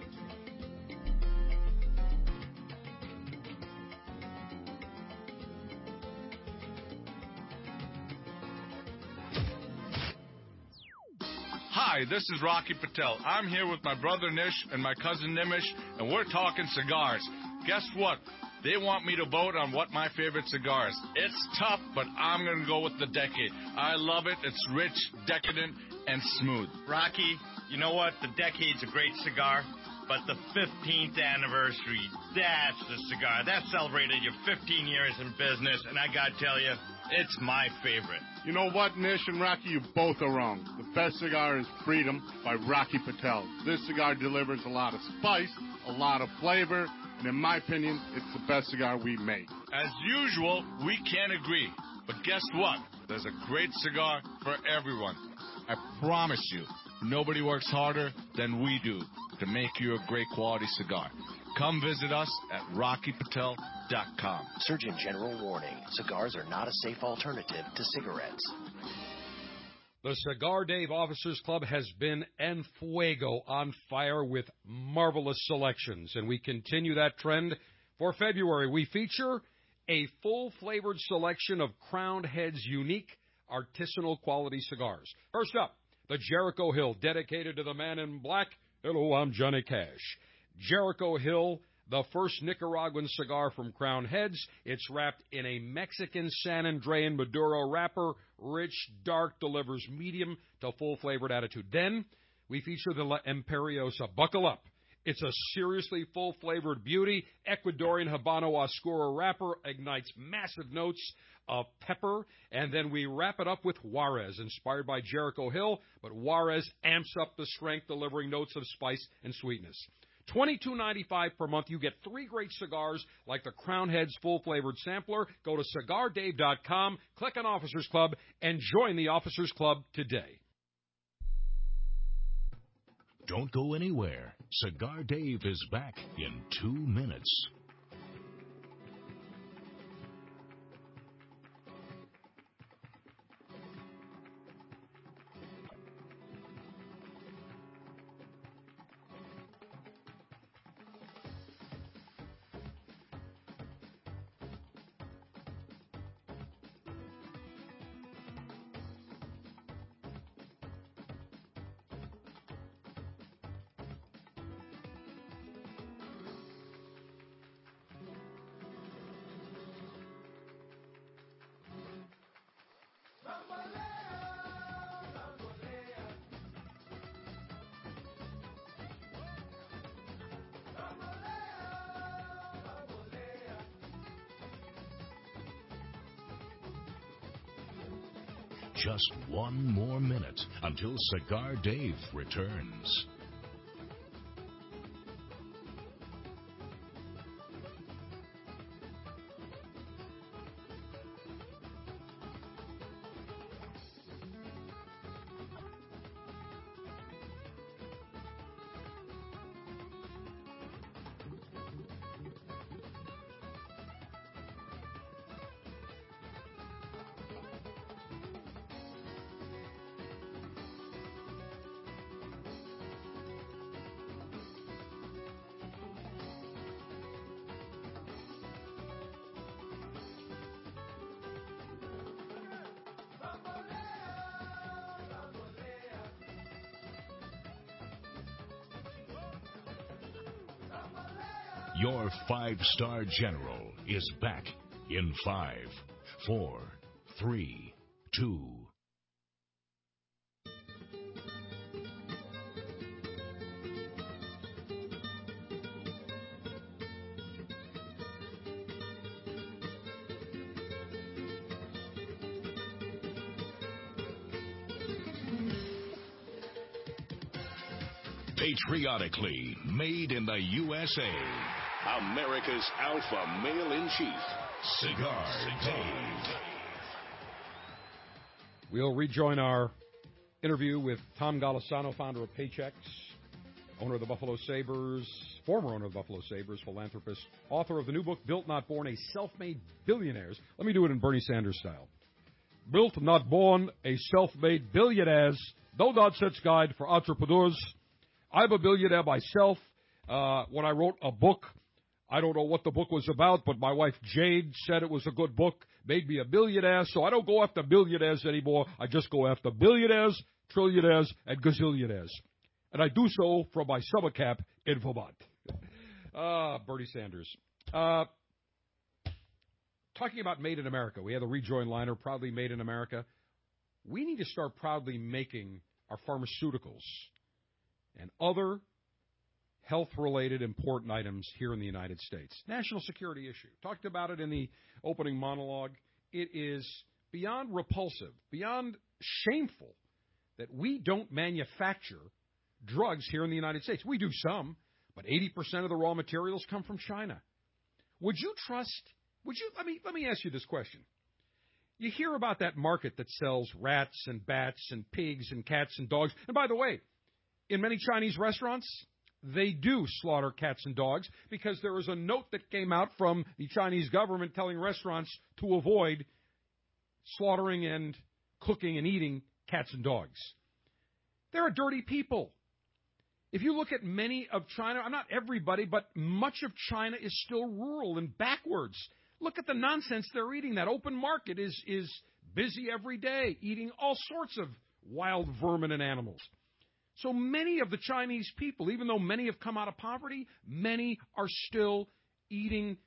Hi, this is Rocky Patel. I'm here with my brother Nish and my cousin Nimish, and we're talking cigars. Guess what? They want me to vote on what my favorite cigar is. It's tough, but I'm going to go with the Decade. I love it. It's rich, decadent, and smooth. Rocky, you know what? The Decade's a great cigar, but the 15th anniversary, that's the cigar. That celebrated your 15 years in business, and I got to tell you, it's my favorite. You know what, Nish and Rocky, you both are wrong. The best cigar is Freedom by Rocky Patel. This cigar delivers a lot of spice, a lot of flavor, and in my opinion, it's the best cigar we make. As usual, we can't agree. But guess what? There's a great cigar for everyone. I promise you, nobody works harder than we do to make you a great quality cigar. Come visit us at RockyPatel.com. Surgeon General warning, cigars are not a safe alternative to cigarettes. The Cigar Dave Officers Club has been en fuego, on fire with marvelous selections, and we continue that trend for February. We feature a full-flavored selection of Crowned Heads' unique artisanal quality cigars. First up, the Jericho Hill, dedicated to the man in black. Hello, I'm Johnny Cash. Jericho Hill, the first Nicaraguan cigar from Crowned Heads. It's wrapped in a Mexican San Andrean Maduro wrapper. Rich, dark, delivers medium to full-flavored attitude. Then we feature the La Imperiosa. Buckle up. It's a seriously full-flavored beauty. Ecuadorian Habano Oscuro wrapper ignites massive notes of pepper. And then we wrap it up with Juarez, inspired by Jericho Hill, but Juarez amps up the strength, delivering notes of spice and sweetness. $22.95 per month. You get 3 great cigars like the Crowned Heads full-flavored sampler. Go to CigarDave.com, click on Officers Club, and join the Officers Club today. Don't go anywhere. Cigar Dave is back in 2 minutes. Just one more minute until Cigar Dave returns. Your 5-star general is back in 5, 4, 3, 2. Patriotically made in the USA. America's alpha male-in-chief, Cigar Dave. We'll rejoin our interview with Tom Golisano, founder of Paychex, owner of the Buffalo Sabres, former owner of the Buffalo Sabres, philanthropist, author of the new book, Built Not Born, A Self-Made Billionaires. Let me do it in Bernie Sanders style. Built Not Born, A Self-Made Billionaires, no nonsense guide for entrepreneurs. I'm a billionaire myself. When I wrote a book, I don't know what the book was about, but my wife Jade said it was a good book, made me a millionaire, so I don't go after millionaires anymore. I just go after billionaires, trillionaires, and gazillionaires. And I do so from my summer camp in Vermont. Bernie Sanders. Talking about Made in America, we have the rejoin liner, proudly made in America. We need to start proudly making our pharmaceuticals and other health-related important items here in the United States. National security issue. Talked about it in the opening monologue. It is beyond repulsive, beyond shameful that we don't manufacture drugs here in the United States. We do some, but 80% of the raw materials come from China. Let me ask you this question. You hear about that market that sells rats and bats and pigs and cats and dogs. And by the way, in many Chinese restaurants, they do slaughter cats and dogs because there was a note that came out from the Chinese government telling restaurants to avoid slaughtering and cooking and eating cats and dogs. They're dirty people. If you look at many of China, not everybody, but much of China is still rural and backwards. Look at the nonsense they're eating. That open market is busy every day, eating all sorts of wild vermin and animals. So many of the Chinese people, even though many have come out of poverty, many are still eating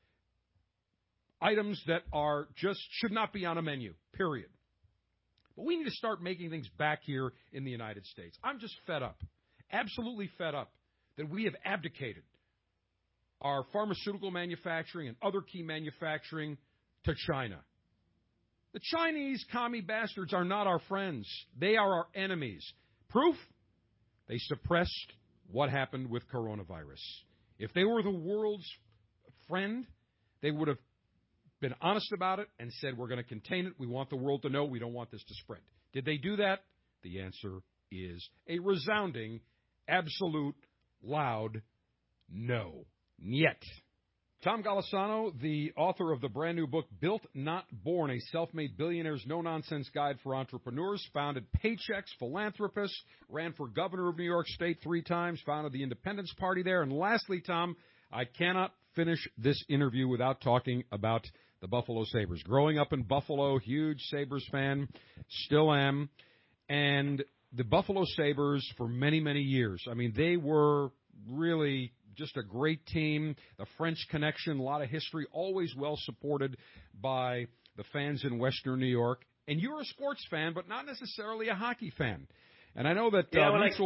items that are just should not be on a menu, period. But we need to start making things back here in the United States. I'm just fed up, absolutely fed up, that we have abdicated our pharmaceutical manufacturing and other key manufacturing to China. The Chinese commie bastards are not our friends. They are our enemies. Proof? They suppressed what happened with coronavirus. If they were the world's friend, they would have been honest about it and said, we're going to contain it. We want the world to know we don't want this to spread. Did they do that? The answer is a resounding, absolute, loud no. Niet. Tom Golisano, the author of the brand new book, Built Not Born, a Self-Made Billionaire's No-Nonsense Guide for Entrepreneurs, founded Paychex, philanthropist, ran for governor of New York State 3 times, founded the Independence Party there. And lastly, Tom, I cannot finish this interview without talking about the Buffalo Sabres. Growing up in Buffalo, huge Sabres fan, still am. And the Buffalo Sabres for many, many years, I mean, they were really just a great team. The French Connection, a lot of history, always well supported by the fans in Western New York. And you're a sports fan, but not necessarily a hockey fan. And I know that when I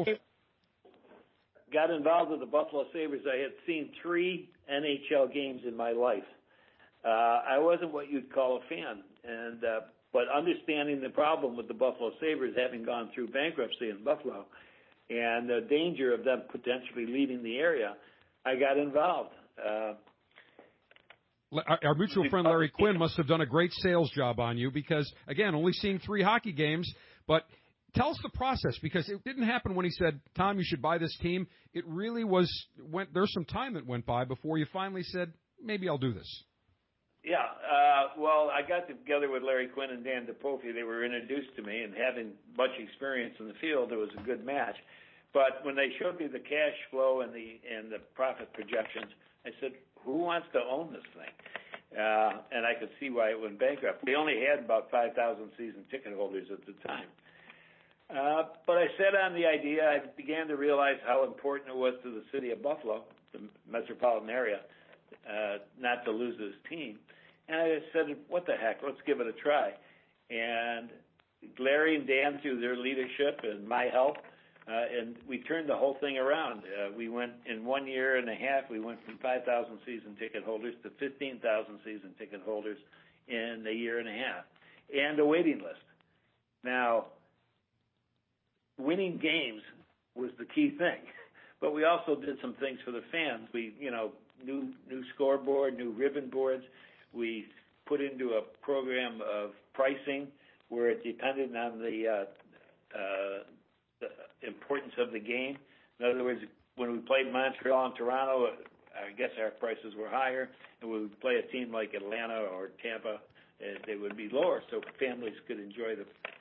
got involved with the Buffalo Sabres, I had seen 3 NHL games in my life. I wasn't what you'd call a fan, and But understanding the problem with the Buffalo Sabres having gone through bankruptcy in Buffalo and the danger of them potentially leaving the area, I got involved. Our mutual friend Larry Quinn must have done a great sales job on you because, again, only seeing 3 hockey games, but tell us the process, because it didn't happen when he said, Tom, you should buy this team. It really there's some time that went by before you finally said, maybe I'll do this. Yeah, well, I got together with Larry Quinn and Dan DePofi. They were introduced to me, and having much experience in the field, it was a good match. But when they showed me the cash flow and the profit projections, I said, who wants to own this thing? And I could see why it went bankrupt. We only had about 5,000 season ticket holders at the time. But I sat on the idea. I began to realize how important it was to the city of Buffalo, the metropolitan area, not to lose this team. And I said, what the heck, let's give it a try. And Larry and Dan, through their leadership and my help, and we turned the whole thing around. We went, in 1 year and a half, we went from 5,000 season ticket holders to 15,000 season ticket holders in a year and a half, and a waiting list. Now, winning games was the key thing, but we also did some things for the fans. We, new scoreboard, new ribbon boards. We put into a program of pricing where it depended on the importance of the game. In other words, when we played Montreal and Toronto, I guess our prices were higher, and when we play a team like Atlanta or Tampa, they would be lower, so families could enjoy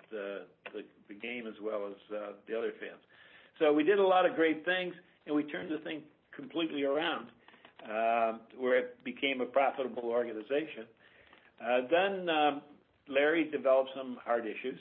the game as well as the other fans. So we did a lot of great things, and we turned the thing completely around, where it became a profitable organization. Then Larry developed some heart issues,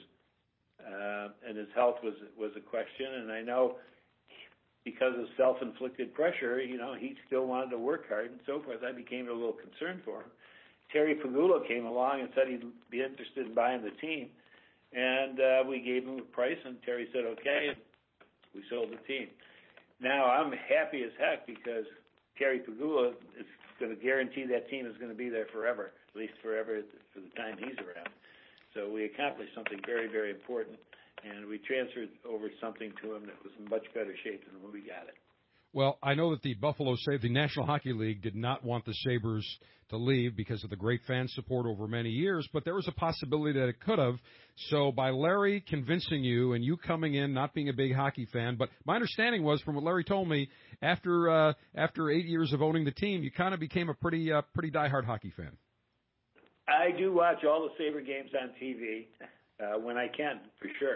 and his health was a question. And I know because of self-inflicted pressure, he still wanted to work hard and so forth. I became a little concerned for him. Terry Pagula came along and said he'd be interested in buying the team. And we gave him a price, and Terry said, okay, and we sold the team. Now, I'm happy as heck because Terry Pagula is going to guarantee that team is going to be there forever, at least forever for the time he's around. So we accomplished something very, very important, and we transferred over something to him that was in much better shape than when we got it. Well, I know that the the National Hockey League did not want the Sabres to leave because of the great fan support over many years, but there was a possibility that it could have. So by Larry convincing you and you coming in, not being a big hockey fan, but my understanding was from what Larry told me, after 8 years of owning the team, you kind of became a pretty diehard hockey fan. I do watch all the Sabre games on TV when I can, for sure.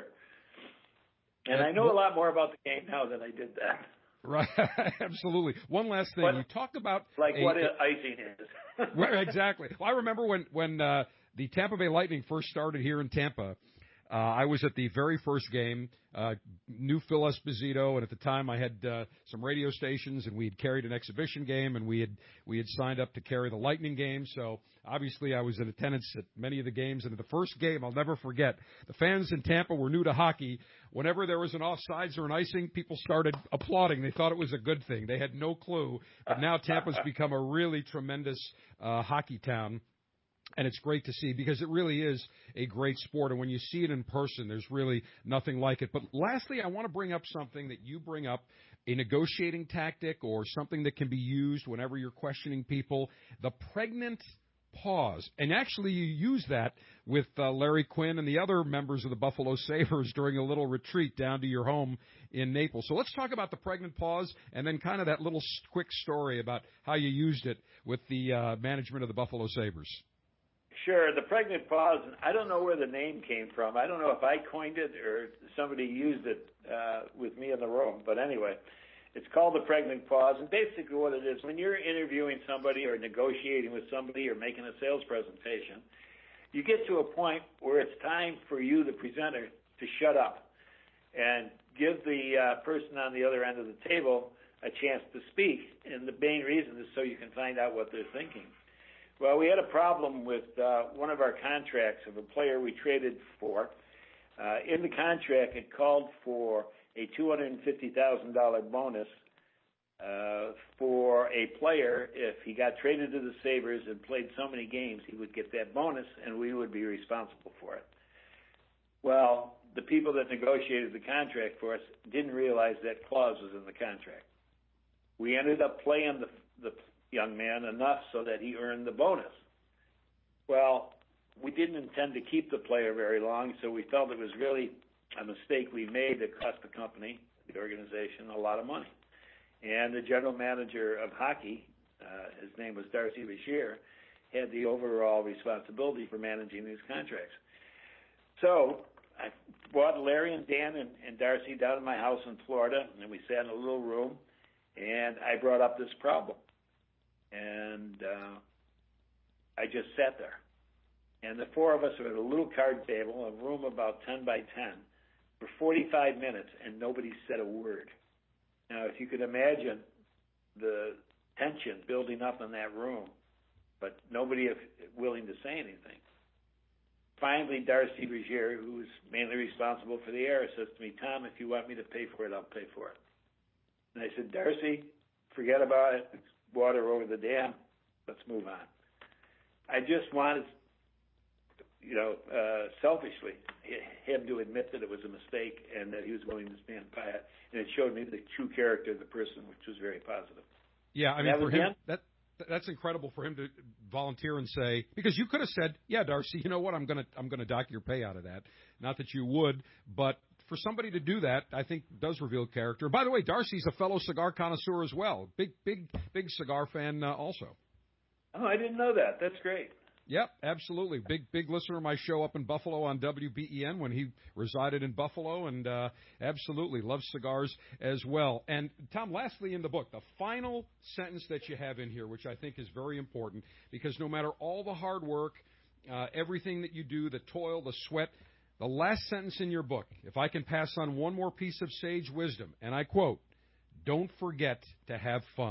And I know a lot more about the game now than I did then. Right, absolutely. One last thing. You talk about what icing is. Right, exactly. Well, I remember when the Tampa Bay Lightning first started here in Tampa. I was at the very first game, knew Phil Esposito, and at the time I had some radio stations, and we had carried an exhibition game, and we had signed up to carry the Lightning game. So obviously I was in attendance at many of the games. And at the first game, I'll never forget, the fans in Tampa were new to hockey. Whenever there was an offsides or an icing, people started applauding. They thought it was a good thing. They had no clue. But now Tampa's become a really tremendous hockey town. And it's great to see because it really is a great sport. And when you see it in person, there's really nothing like it. But lastly, I want to bring up something that you bring up, a negotiating tactic or something that can be used whenever you're questioning people, the pregnant pause. And actually, you use that with Larry Quinn and the other members of the Buffalo Sabres during a little retreat down to your home in Naples. So let's talk about the pregnant pause and then kind of that little quick story about how you used it with the management of the Buffalo Sabres. Sure. The pregnant pause, I don't know where the name came from. I don't know if I coined it or somebody used it with me in the room. But anyway, it's called the pregnant pause. And basically what it is, when you're interviewing somebody or negotiating with somebody or making a sales presentation, you get to a point where it's time for you, the presenter, to shut up and give the person on the other end of the table a chance to speak. And the main reason is so you can find out what they're thinking. Well, we had a problem with one of our contracts of a player we traded for. In the contract, it called for a $250,000 bonus for a player, if he got traded to the Sabres and played so many games, he would get that bonus, and we would be responsible for it. Well, the people that negotiated the contract for us didn't realize that clause was in the contract. We ended up playing the young man enough so that he earned the bonus. Well, we didn't intend to keep the player very long, so we felt it was really a mistake we made that cost the company, the organization, a lot of money. And the general manager of hockey, his name was Darcy Bashir, had the overall responsibility for managing these contracts. So I brought Larry and Dan and Darcy down to my house in Florida, and we sat in a little room, and I brought up this problem. And I just sat there. And the four of us were at a little card table, a room about 10 by 10, for 45 minutes, and nobody said a word. Now, if you could imagine the tension building up in that room, but nobody willing to say anything. Finally, Darcy Bashir, who was mainly responsible for the air, says to me, "Tom, if you want me to pay for it, I'll pay for it." And I said, "Darcy, forget about it. It's water over the dam. Let's move on." I just wanted, selfishly, him to admit that it was a mistake and that he was willing to stand by it. And it showed me the true character of the person, which was very positive. Yeah, I mean, for him, that's incredible for him to volunteer and say, because you could have said, "Yeah, Darcy, you know what? I'm gonna dock your pay out of that." Not that you would, but for somebody to do that, I think does reveal character. By the way, Darcy's a fellow cigar connoisseur as well. Big cigar fan also. Oh, I didn't know that. That's great. Yep, absolutely. Big listener of my show up in Buffalo on WBEN when he resided in Buffalo, and absolutely loves cigars as well. And, Tom, lastly in the book, the final sentence that you have in here, which I think is very important, because no matter all the hard work, everything that you do, the toil, the sweat, the last sentence in your book, if I can pass on one more piece of sage wisdom, and I quote, "Don't forget to have fun!" !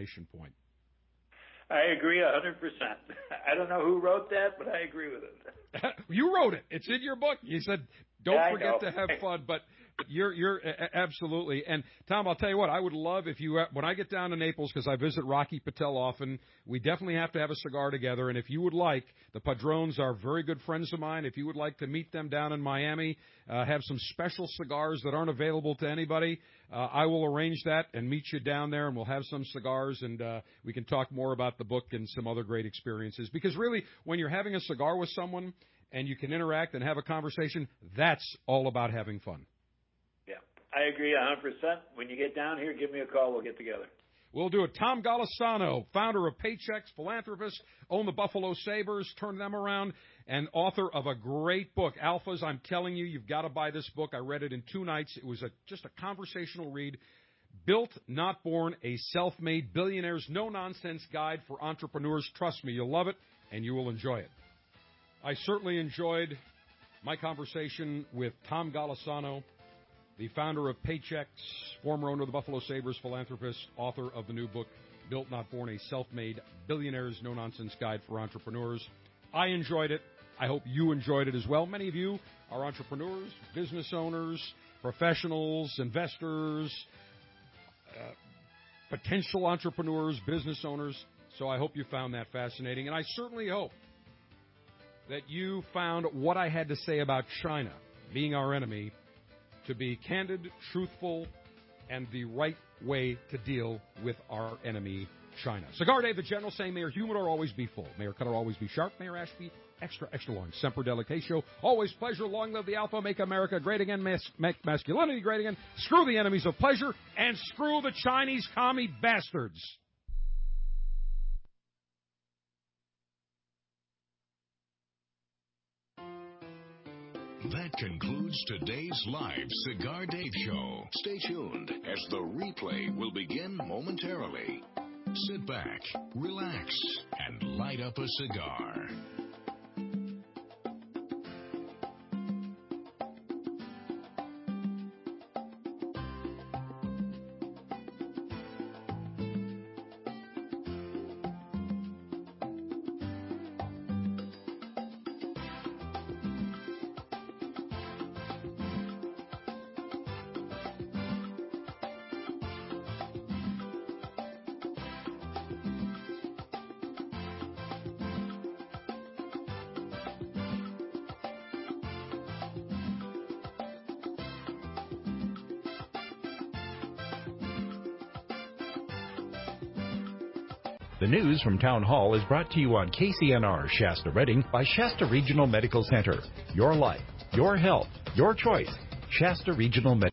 I agree 100%. I don't know who wrote that, but I agree with it. You wrote it. It's in your book. You said, "Don't forget to have fun," but you're absolutely. And Tom, I'll tell you what, I would love if you, when I get down to Naples, because I visit Rocky Patel often, we definitely have to have a cigar together. And if you would like, the Padrones are very good friends of mine. If you would like to meet them down in Miami, have some special cigars that aren't available to anybody, I will arrange that and meet you down there, and we'll have some cigars, and we can talk more about the book and some other great experiences. Because really, when you're having a cigar with someone and you can interact and have a conversation, that's all about having fun. Yeah, I agree 100%. When you get down here, give me a call. We'll get together. We'll do it. Tom Golisano, founder of Paychex, philanthropist, owned the Buffalo Sabres, turned them around, and author of a great book, Alphas. I'm telling you, you've got to buy this book. I read it in 2 nights. It was just a conversational read. Built, Not Born, a self-made billionaire's no-nonsense guide for entrepreneurs. Trust me, you'll love it, and you will enjoy it. I certainly enjoyed my conversation with Tom Golisano, the founder of Paychex, former owner of the Buffalo Sabres, philanthropist, author of the new book, Built, Not Born, a self-made billionaire's no-nonsense guide for entrepreneurs. I enjoyed it. I hope you enjoyed it as well. Many of you are entrepreneurs, business owners, professionals, investors, potential entrepreneurs, business owners. So I hope you found that fascinating. And I certainly hope that you found what I had to say about China being our enemy to be candid, truthful, and the right way to deal with our enemy, China. Cigar Dave, the General, saying, may your humidor always be full. May your cutter always be sharp. May your ash be extra, extra long. Semper Delicatio. Always pleasure. Long live the Alpha. Make America great again. Make masculinity great again. Screw the enemies of pleasure. And screw the Chinese commie bastards. That concludes today's live Cigar Dave Show. Stay tuned as the replay will begin momentarily. Sit back, relax, and light up a cigar. The news from Town Hall is brought to you on KCNR Shasta Redding by Shasta Regional Medical Center. Your life, your health, your choice. Shasta Regional Medical